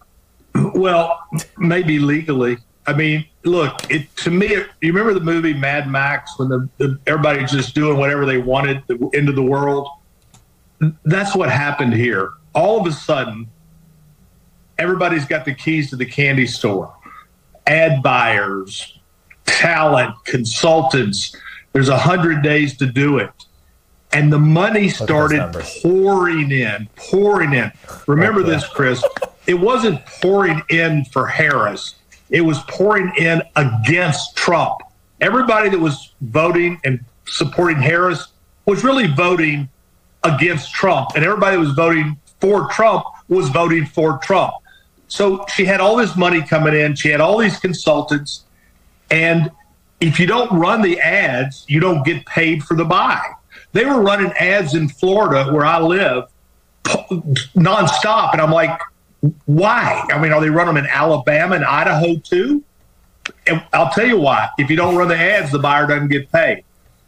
Well, maybe legally. I mean, look, it, to me, it, you remember the movie Mad Max when the, the everybody's just doing whatever they wanted the, into the world? That's what happened here. All of a sudden, everybody's got the keys to the candy store. Ad buyers, talent, consultants. There's a hundred days to do it. And the money started pouring in, pouring in. Remember this, Chris. It wasn't pouring in for Harris. It was pouring in against Trump. Everybody that was voting and supporting Harris was really voting against Trump. And everybody that was voting for Trump was voting for Trump. So she had all this money coming in. She had all these consultants. And if you don't run the ads, you don't get paid for the buy. They were running ads in Florida, where I live, nonstop. And I'm like, why? I mean, are they running them in Alabama and Idaho too? And I'll tell you why. If you don't run the ads, the buyer doesn't get paid.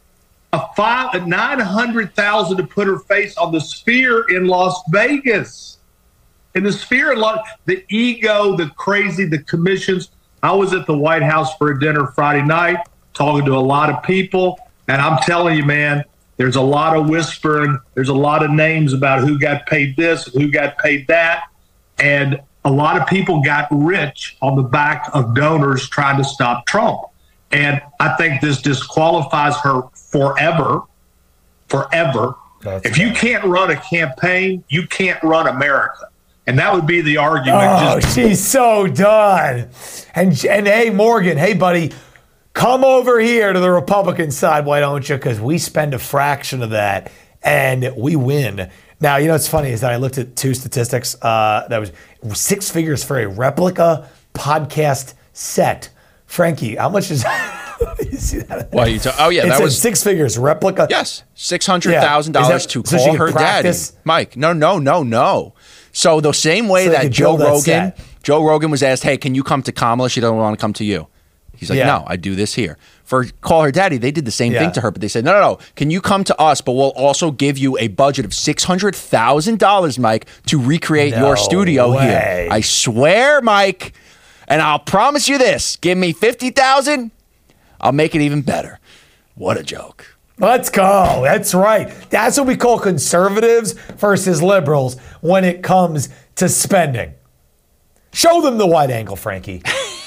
A five, a nine hundred thousand to put her face on the Sphere in Las Vegas. In the Sphere, in Las, the ego, the crazy, the commissions. I was at the White House for a dinner Friday night, talking to a lot of people, and I'm telling you, man, there's a lot of whispering. There's a lot of names about who got paid this, who got paid that. And a lot of people got rich on the back of donors trying to stop Trump. And I think this disqualifies her forever, forever. That's if you can't run a campaign, you can't run America. And that would be the argument. Oh, just- she's so done. And, and hey, Morgan, hey, buddy, come over here to the Republican side, why don't you? Because we spend a fraction of that and we win. Now, you know what's funny is that I looked at two statistics. Uh, that was six figures for a replica podcast set. Frankie, how much is you see that? Well, you ta- oh, yeah, it that said was six figures replica. Yes, six hundred thousand yeah. dollars to so call her practice? daddy. Mike, no, no, no, no. So the same way so that Joe that Rogan, set. Joe Rogan was asked, hey, can you come to Kamala? She doesn't want to come to you. He's like, yeah. no, I do this here. For Call Her Daddy, they did the same yeah. thing to her, but they said, no, no, no, can you come to us, but we'll also give you a budget of six hundred thousand dollars, Mike, to recreate no your studio way. here. I swear, Mike, and I'll promise you this, give me fifty thousand dollars, I'll make it even better. What a joke. Let's go. That's right. That's what we call conservatives versus liberals when it comes to spending. Show them the wide angle, Frankie.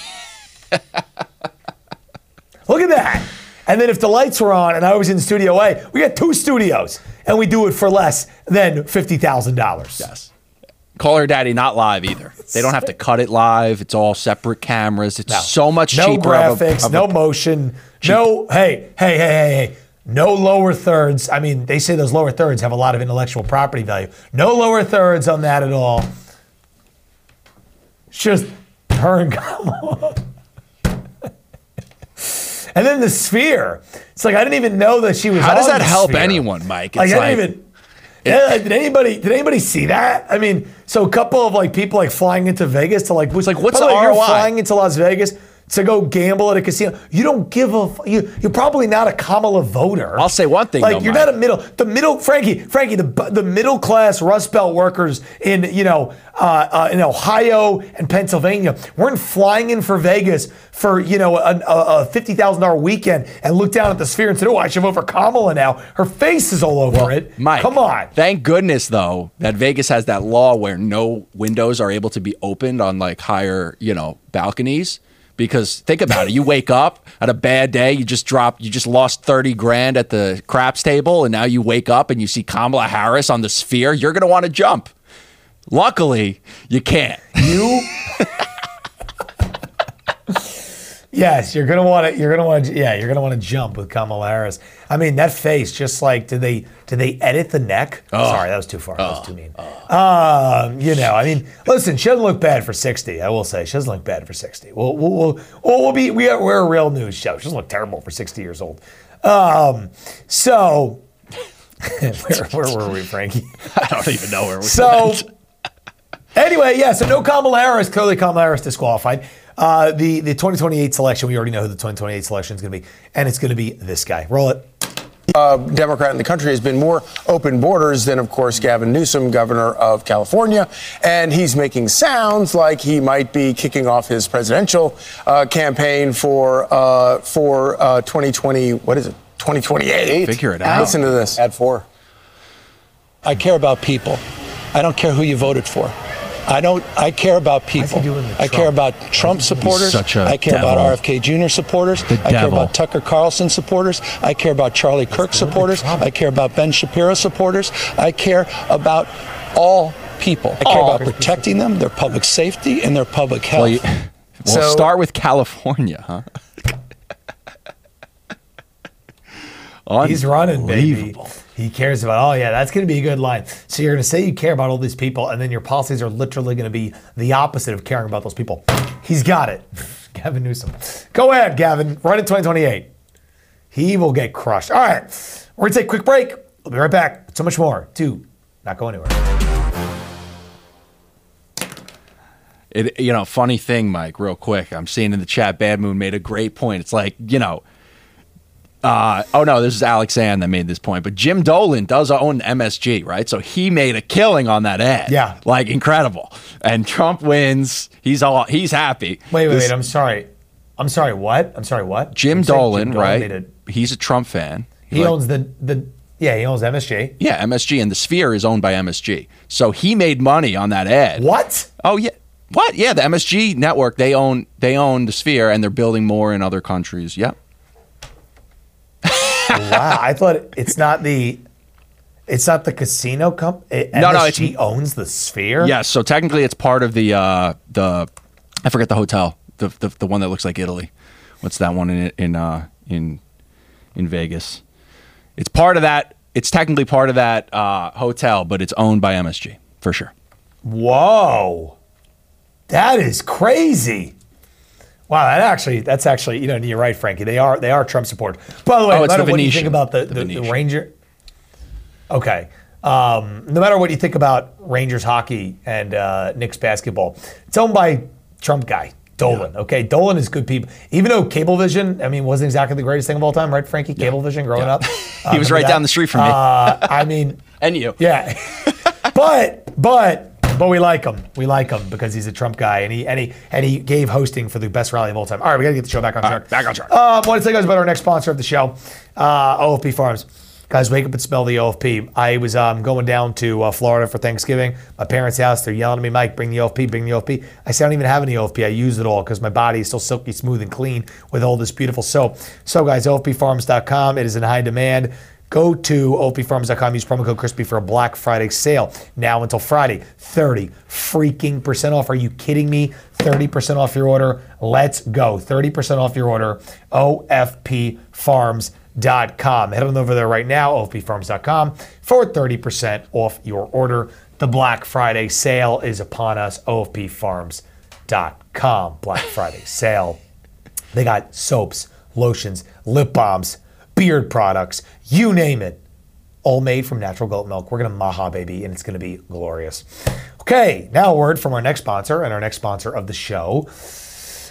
Look at that. And then if the lights were on and I was in Studio A, we got two studios and we do it for less than fifty thousand dollars. Yes. Call Her Daddy, not live either. They don't have to cut it live. It's all separate cameras. It's no. so much no cheaper. No graphics, of a, of no a, motion, cheap. no, hey, hey, hey, hey, hey, no lower thirds. I mean, they say those lower thirds have a lot of intellectual property value. No lower thirds on that at all. It's just her and Kamala. And then the Sphere. It's like I didn't even know that she was. How on does that the help Sphere. anyone, Mike? It's like, I like, didn't even. Yeah, did anybody did anybody see that? I mean, so a couple of like people like flying into Vegas to like. It's like what's the way, R O I? You're flying into Las Vegas to go gamble at a casino. You don't give a. You, you're probably not a Kamala voter. I'll say one thing. Like though, you're Mike. not a middle. The middle, Frankie, Frankie, the the middle class Rust Belt workers in you know uh, uh, in Ohio and Pennsylvania weren't flying in for Vegas for you know a, a, a fifty thousand dollar weekend and looked down at the Sphere and said, "Oh, I should vote for Kamala now." Her face is all over Well, it. Mike, come on. Thank goodness though that Vegas has that law where no windows are able to be opened on like higher you know balconies. Because think about it, you wake up at a bad day, you just dropped, you just lost thirty grand at the craps table, and now you wake up and you see Kamala Harris on the Sphere, you're going to want to jump. Luckily, you can't. You Yes, you're gonna want to. You're gonna want to. Yeah, you're gonna want to jump with Kamala Harris. I mean, that face, just like, did they did they edit the neck? Oh. Sorry, that was too far. That was Oh. too mean. Um, you know, I mean, listen, she doesn't look bad for sixty. I will say, she doesn't look bad for sixty. We'll we'll we'll, we'll, we'll be we are, we're a real news show. She doesn't look terrible for sixty years old. Um, so where, where were we, Frankie? I don't even know where we So went. anyway, yeah. So no Kamala Harris. Clearly, Kamala Harris disqualified. Uh, the the twenty twenty-eight selection, we already know who the twenty twenty-eight selection is going to be, and it's going to be this guy. Roll it. Uh, Democrat in the country has been more open borders than, of course, Gavin Newsom, governor of California. And he's making sounds like he might be kicking off his presidential uh, campaign for uh, for uh, twenty twenty. What is it? twenty twenty-eight. Figure it out. Listen to this. Add four. I care about people. I don't care who you voted for. I don't. I care about people. I care about Trump supporters. such a I care devil. about R F K Junior supporters. The I care devil. about Tucker Carlson supporters. I care about Charlie Kirk supporters. I care about Ben Shapiro supporters. I care about all people. I care All. about protecting them, their public safety, and their public health. Well, you, we'll So- start with California, huh? He's running, baby. Unbelievable. He cares about, oh, yeah, that's going to be a good line. So you're going to say you care about all these people, and then your policies are literally going to be the opposite of caring about those people. He's got it. Gavin Newsom. Go ahead, Gavin. Run in twenty twenty-eight. He will get crushed. All right. We're going to take a quick break. We'll be right back. So much more. Two, not go anywhere. It, you know, funny thing, Mike, real quick. I'm seeing in the chat, Bad Moon made a great point. It's like, you know, uh, oh no, this is Alex Ann that made this point, but Jim Dolan does own M S G, right? So he made a killing on that ad. Yeah. Like incredible. And Trump wins. He's all, he's happy. Wait, wait, This- wait. I'm sorry. I'm sorry, what? I'm sorry, what? Jim You said Dolan, Jim right? made a- He's a Trump fan. He like- owns the, the, yeah, he owns M S G. Yeah, M S G, and the Sphere is owned by M S G. So he made money on that ad. What? Oh yeah. What? Yeah, the M S G network, they own they own the Sphere, and they're building more in other countries. Yep. Wow, I thought it's not the, it's not the casino company. No, no, M S G it's- owns the Sphere. Yes, so technically it's part of the uh, the I forget the hotel, the, the the one that looks like Italy. What's that one in in uh, in in Vegas? It's part of that. It's technically part of that uh, hotel, but it's owned by M S G for sure. Whoa, that is crazy. Wow, that actually, that's actually, you know, you're right, Frankie. They are, they are Trump supporters. By the way, Oh, no it's matter the what you think Venetian. about the, The the, the Venetian. Ranger. Okay. Um, no matter what you think about Rangers hockey and uh, Knicks basketball, it's owned by Trump guy, Dolan. Okay. Dolan is good people. Even though Cablevision, I mean, wasn't exactly the greatest thing of all time, right, Frankie? Cablevision growing up. He was remember right that? down the street from me. Uh, I mean, and you. Yeah. but, but, but we like him. We like him because he's a Trump guy, and he and he and he gave hosting for the best rally of all time. All right, we got to get the show back on track. back on track. Uh, I want to tell you guys about our next sponsor of the show, uh, O F P Farms. Guys, wake up and smell the O F P. I was um, going down to uh, Florida for Thanksgiving. My parents' house, they're yelling at me, Mike, bring the O F P, bring the O F P. I said, I don't even have any O F P. I use it all because my body is still silky smooth and clean with all this beautiful soap. So, guys, O F P farms dot com. It is in high demand. Go to O F P farms dot com. Use promo code Crispy for a Black Friday sale. Now until Friday, thirty freaking percent off. Are you kidding me? thirty percent off your order. Let's go. thirty percent off your order. O F P farms dot com. Head on over there right now, O F P farms dot com, for thirty percent off your order. The Black Friday sale is upon us. O F P farms dot com. Black Friday sale. They got soaps, lotions, lip balms, beard products, you name it, all made from natural goat milk. We're going to maha, baby, and it's going to be glorious. Okay, now a word from our next sponsor and our next sponsor of the show.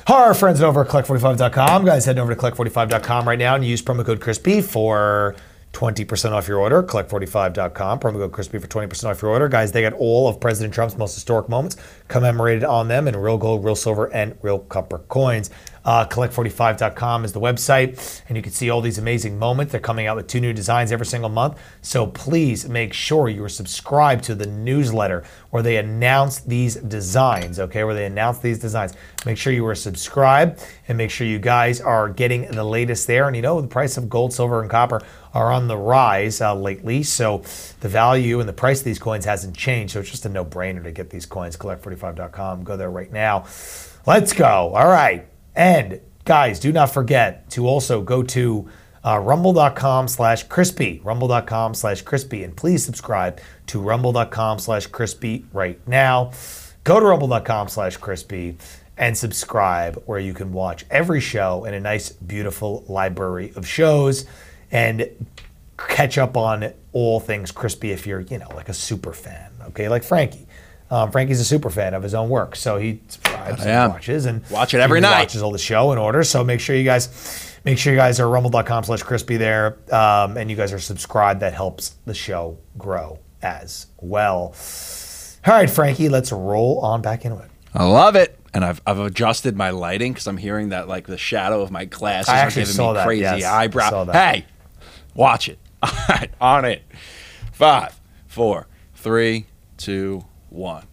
Our friends over at collect forty-five dot com. Guys, head over to collect forty-five dot com right now and use promo code Crispy for twenty percent off your order. collect forty-five dot com. Promo code Crispy for twenty percent off your order. Guys, they got all of President Trump's most historic moments commemorated on them in real gold, real silver, and real copper coins. Uh, collect forty-five dot com is the website, and you can see all these amazing moments. They're coming out with two new designs every single month. So please make sure you are subscribed to the newsletter where they announce these designs, okay? Where they announce these designs. Make sure you are subscribed and make sure you guys are getting the latest there. And you know, the price of gold, silver, and copper are on the rise uh, lately. So the value and the price of these coins hasn't changed. So it's just a no-brainer to get these coins. collect forty-five dot com. Go there right now. Let's go. All right. And guys, do not forget to also go to uh, rumble.com slash crispy, rumble.com slash crispy, and please subscribe to rumble.com slash crispy right now. Go to rumble.com slash crispy and subscribe where you can watch every show in a nice, beautiful library of shows and catch up on all things crispy if you're, you know, like a super fan, okay, like Frankie. Um, Frankie's a super fan of his own work, so he subscribes and watches and watch it every night. Watches all the show in order. So make sure you guys, make sure you guys are rumble.com slash crispy there, um, and you guys are subscribed. That helps the show grow as well. All right, Frankie, let's roll on back into it. I love it, and I've I've adjusted my lighting because I'm hearing that like the shadow of my glasses I are actually giving saw me that, crazy yes. eyebrow. I saw that. Hey, watch it. All right, on it. Five, four, three, two, one.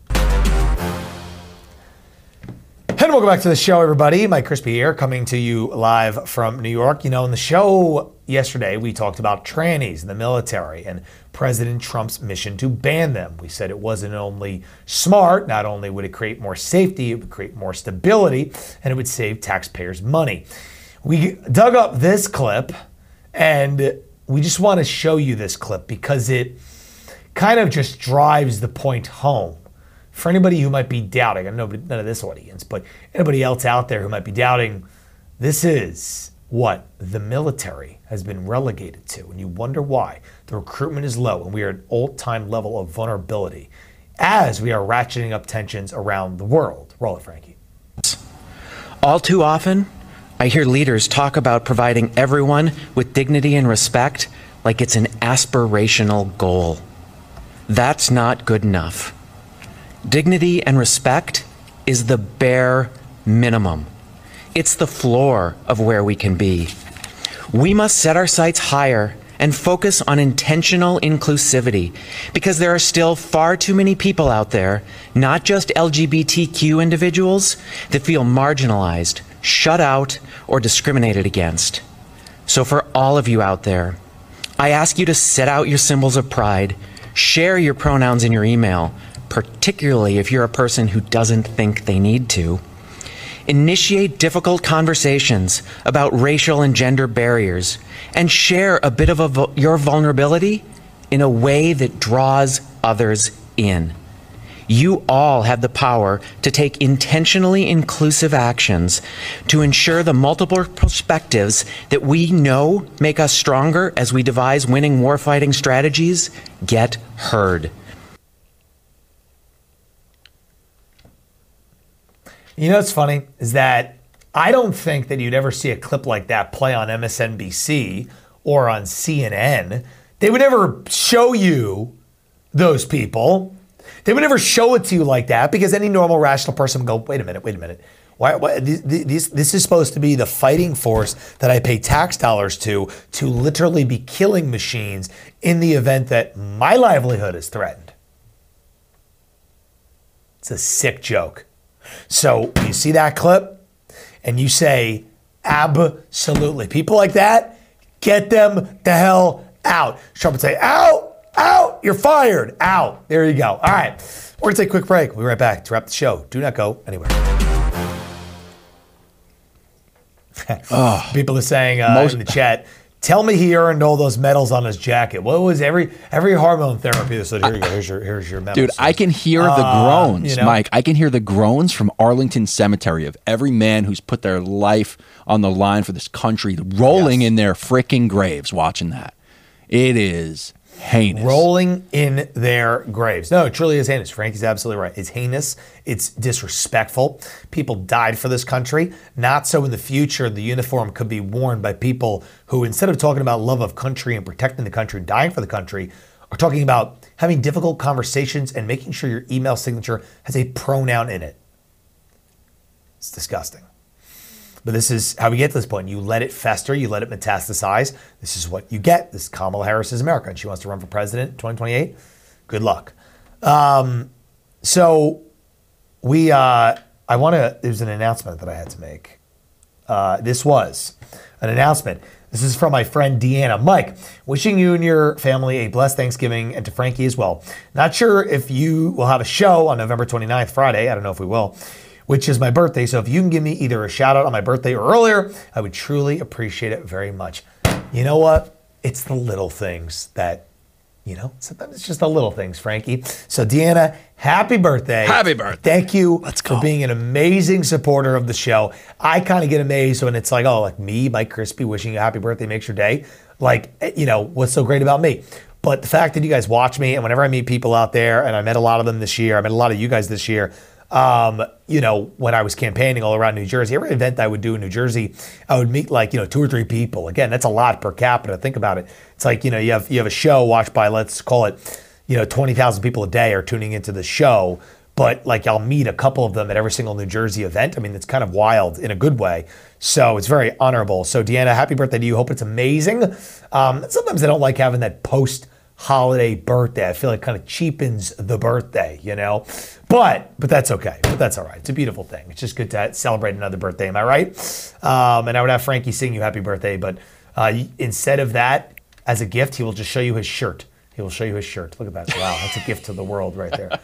And welcome back to the show, everybody. Mike Crispy here, coming to you live from New York. You know, in the show yesterday, we talked about trannies in the military and President Trump's mission to ban them. We said it wasn't only smart, not only would it create more safety, it would create more stability, and it would save taxpayers money. We dug up this clip, and we just want to show you this clip because it kind of just drives the point home. For anybody who might be doubting, I know none of this audience, but anybody else out there who might be doubting, this is what the military has been relegated to. And you wonder why. The recruitment is low and we are at an all-time level of vulnerability as we are ratcheting up tensions around the world. Roll it, Frankie. All too often, I hear leaders talk about providing everyone with dignity and respect like it's an aspirational goal. That's not good enough. Dignity and respect is the bare minimum. It's the floor of where we can be. We must set our sights higher and focus on intentional inclusivity because there are still far too many people out there, not just L G B T Q individuals, that feel marginalized, shut out, or discriminated against. So for all of you out there, I ask you to set out your symbols of pride, share your pronouns in your email, particularly if you're a person who doesn't think they need to. Initiate difficult conversations about racial and gender barriers and share a bit of a, your vulnerability in a way that draws others in. You all have the power to take intentionally inclusive actions to ensure the multiple perspectives that we know make us stronger as we devise winning warfighting strategies get heard. You know what's funny is that I don't think that you'd ever see a clip like that play on M S N B C or on C N N. They would never show you those people. They would never show it to you like that because any normal, rational person would go, wait a minute, wait a minute. Why, why, this, this, this is supposed to be the fighting force that I pay tax dollars to, to literally be killing machines in the event that my livelihood is threatened. It's a sick joke. So you see that clip and you say, absolutely. People like that, get them the hell out. Trump would say, out, out, you're fired, out. There you go. All right, we're going to take a quick break. We'll be right back to wrap the show. Do not go anywhere. Oh, people are saying uh, most- in the chat, tell me he earned all those medals on his jacket. What was every every hormone therapy that said, here you go, here's your, here's your medal. Dude, I can hear the Uh, groans, you know? Mike. I can hear the groans from Arlington Cemetery of every man who's put their life on the line for this country rolling Yes. in their freaking graves watching that. It is heinous. Rolling in their graves. No, it truly is heinous. Frankie's absolutely right. It's heinous. It's disrespectful. People died for this country. Not so in the future, the uniform could be worn by people who, instead of talking about love of country and protecting the country and dying for the country, are talking about having difficult conversations and making sure your email signature has a pronoun in it. It's disgusting. But this is how we get to this point. You let it fester. You let it metastasize. This is what you get. This is Kamala Harris is America, and she wants to run for president in twenty twenty-eight. Good luck. Um, so we, uh, I want to, there's an announcement that I had to make. Uh, this was an announcement. This is from my friend Deanna. Mike, wishing you and your family a blessed Thanksgiving, and to Frankie as well. Not sure if you will have a show on November twenty-ninth, Friday. I don't know if we will, which is my birthday. So if you can give me either a shout out on my birthday or earlier, I would truly appreciate it very much. You know what? It's the little things that, you know, sometimes it's just the little things, Frankie. So Deanna, happy birthday. Happy birthday. Thank you Let's go. for being an amazing supporter of the show. I kind of get amazed when it's like, oh, like me, Mike Crispy, wishing you a happy birthday makes your day. Like, you know, what's so great about me? But the fact that you guys watch me, and whenever I meet people out there, and I met a lot of them this year, I met a lot of you guys this year, Um, you know, when I was campaigning all around New Jersey, every event I would do in New Jersey, I would meet like, you know, two or three people. Again, that's a lot per capita. Think about it. It's like, you know, you have you have a show watched by, let's call it, you know, twenty thousand people a day are tuning into the show. But like I'll meet a couple of them at every single New Jersey event. I mean, it's kind of wild in a good way. So it's very honorable. So Deanna, happy birthday to you. Hope it's amazing. Um, sometimes I don't like having that post holiday birthday. I feel like it kind of cheapens the birthday, you know, but but that's okay. But that's all right. It's a beautiful thing. It's just good to celebrate another birthday. Am I right? Um, and I would have Frankie sing you happy birthday, but uh, instead of that, as a gift, he will just show you his shirt. He will show you his shirt. Look at that. Wow, that's a gift to the world right there.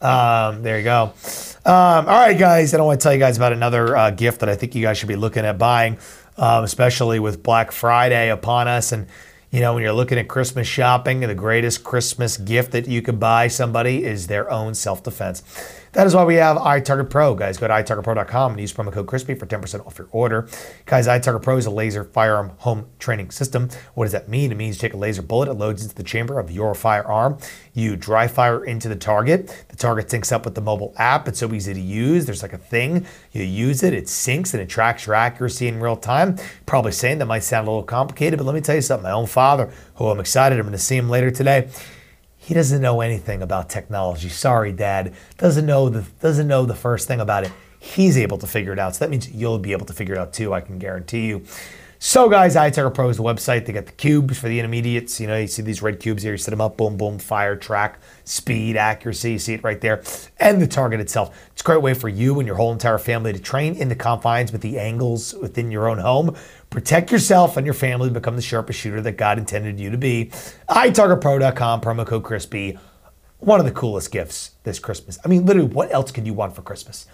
Um, there you go. Um, all right, guys. I don't want to tell you guys about another uh, gift that I think you guys should be looking at buying, um, especially with Black Friday upon us. And you know, when you're looking at Christmas shopping, the greatest Christmas gift that you could buy somebody is their own self-defense. That is why we have iTarget Pro. Guys, go to i target pro dot com and use promo code Crispy for ten percent off your order. Guys, iTarget Pro is a laser firearm home training system. What does that mean? It means you take a laser bullet, it loads into the chamber of your firearm. You dry fire into the target. The target syncs up with the mobile app. It's so easy to use. There's like a thing. You use it, it syncs, and it tracks your accuracy in real time. Probably saying that might sound a little complicated, but let me tell you something. My own father, who I'm excited, I'm going to see him later today. He doesn't know anything about technology. Sorry, Dad. Doesn't know the doesn't know the first thing about it. He's able to figure it out. So that means you'll be able to figure it out too, I can guarantee you. So guys, iTarget Pro is the website. They got the cubes for the intermediates. You know, you see these red cubes here. You set them up, boom, boom, fire, track, speed, accuracy. You see it right there. And the target itself. It's a great way for you and your whole entire family to train in the confines with the angles within your own home. Protect yourself and your family to become the sharpest shooter that God intended you to be. i target pro dot com, promo code Crispy. One of the coolest gifts this Christmas. I mean, literally, what else can you want for Christmas?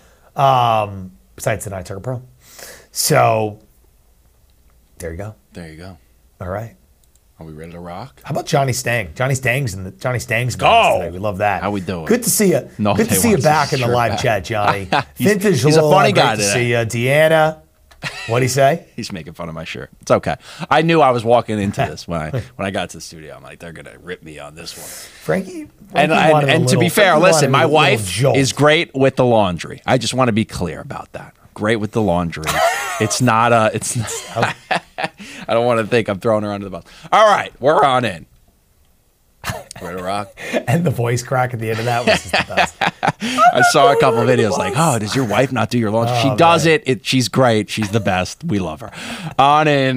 Um, besides an iTarget Pro. So, there you go. There you go. All right. Are we ready to rock? How about Johnny Stang? Johnny Stang's in the Johnny Stang's Go! today. We love that. How we doing? Good to see you. No, Good to they see you want back his in the shirt live back. chat, Johnny. he's, Vintage he's a Lola, funny guy great to today. see you. Deanna. What'd he say? He's making fun of my shirt. It's okay. I knew I was walking into this when I when I got to the studio. I'm like, they're gonna rip me on this one. Frankie, Frankie and and, wanted a and to little- be fair, Frankie listen, wanted my a little wife jolt. is great with the laundry. I just want to be clear about that. Great with the laundry. It's not a. It's. Not, I don't want to think I'm throwing her under the bus. All right, we're on in. Ready to rock? And the voice crack at the end of that was just the best. I saw a couple of videos like, oh, does your wife not do your laundry? Oh, she does man. it. it. She's great. She's the best. We love her. On in.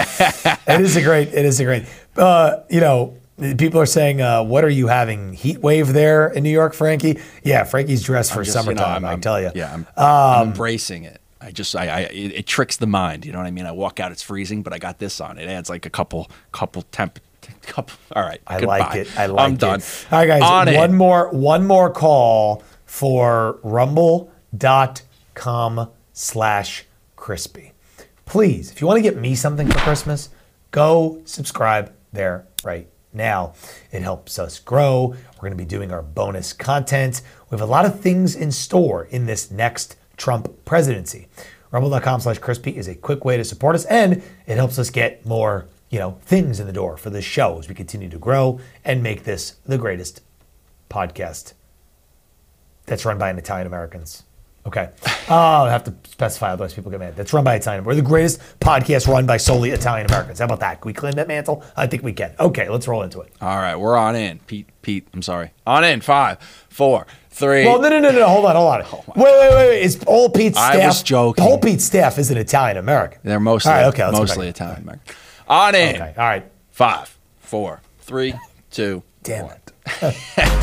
It is a great. It is a great. Uh, you know, people are saying, uh, "What are you having? Heat wave there in New York, Frankie?" Yeah, Frankie's dressed for I'm just, you know, summertime. I'm- I tell you. Yeah, I'm, Um, I'm embracing it. I just, I, I it, it tricks the mind. You know what I mean? I walk out, it's freezing, but I got this on. It adds like a couple, couple temp, couple. All right, I goodbye. like it. I like I'm it. done. All right, guys. On one in. more. One more call for rumble dot com slash crispy. Please, if you want to get me something for Christmas, go subscribe there right now. It helps us grow. We're going to be doing our bonus content. We have a lot of things in store in this next Trump presidency. rumble dot com slash crispy is a quick way to support us, and it helps us get more you know, things in the door for this show as we continue to grow and make this the greatest podcast that's run by an Italian Americans. Okay. Oh, I have to specify, otherwise people get mad. That's run by Italian. We're the greatest podcast run by solely Italian Americans. How about that? Can we claim that mantle? I think we can. Okay, let's roll into it. All right, we're on in. Pete, Pete, I'm sorry. On in. Five, four, three. Well, no, no, no, no. Hold on, hold on. Oh wait, wait, wait, wait. Is all Pete's staff? I was joking. All Pete's staff isn't Italian American. They're mostly, all right, okay, let's mostly Italian American. On in. Okay, all right. Five, four, three, two. Damn one. it.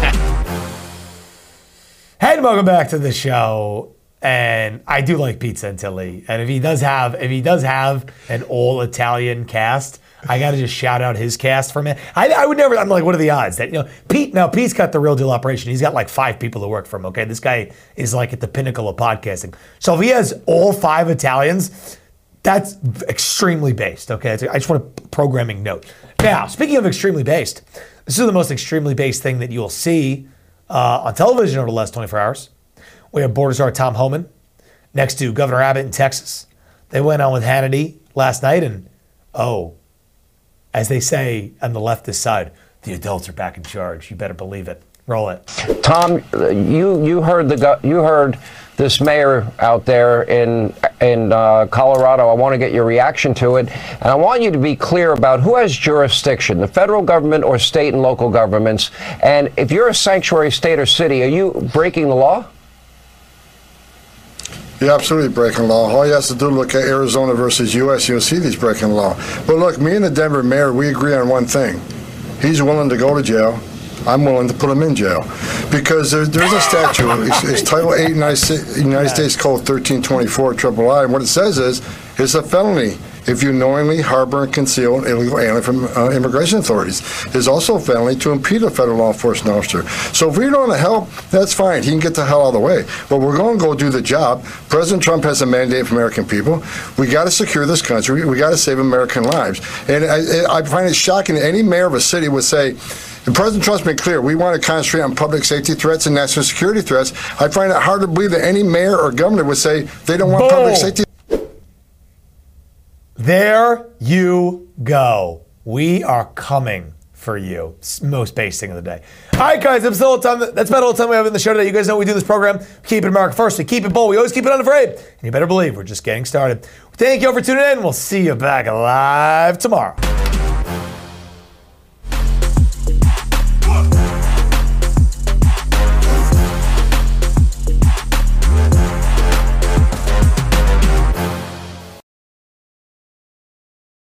Hey, and welcome back to the show. And I do like Pete Santilli. And if he does have, if he does have an all Italian cast, I got to just shout out his cast for a minute. I, I would never. I'm like, what are the odds that you know Pete? Now Pete's got the real deal operation. He's got like five people to work for him. Okay, this guy is like at the pinnacle of podcasting. So if he has all five Italians, that's extremely based. Okay, I just want a programming note. Now, speaking of extremely based, this is the most extremely based thing that you'll see uh, on television over the last twenty-four hours. We have border czar Tom Homan next to Governor Abbott in Texas. They went on with Hannity last night, and oh, as they say on the leftist side, the adults are back in charge. You better believe it. Roll it. Tom, you you heard the you heard this mayor out there in in uh, Colorado. I want to get your reaction to it, and I want you to be clear about who has jurisdiction: the federal government or state and local governments. And if you're a sanctuary state or city, are you breaking the law? You're absolutely breaking law. All you have to do is look at Arizona versus U S You'll see these breaking law. But look, me and the Denver mayor, we agree on one thing. He's willing to go to jail. I'm willing to put him in jail. Because there, there's a statute. It's, it's Title eight, United States Code thirteen twenty-four, triple I. And what it says is, it's a felony if you knowingly harbor and conceal an illegal alien from uh, immigration authorities. It's also a felony to impede a federal law enforcement officer. So if we don't want to help, that's fine. He can get the hell out of the way. But we're going to go do the job. President Trump has a mandate for American people. We got to secure this country. We got to save American lives. And I, I find it shocking that any mayor of a city would say, and President Trump's been clear, we want to concentrate on public safety threats and national security threats. I find it hard to believe that any mayor or governor would say they don't want Boom. public safety. There you go. We are coming for you. Most base thing of the day. All right, guys, that's all the time. That's about all the time we have in the show today. You guys know we do this program. We keep it America first. We keep it bold. We always keep it unafraid. And you better believe we're just getting started. Thank you all for tuning in. We'll see you back live tomorrow.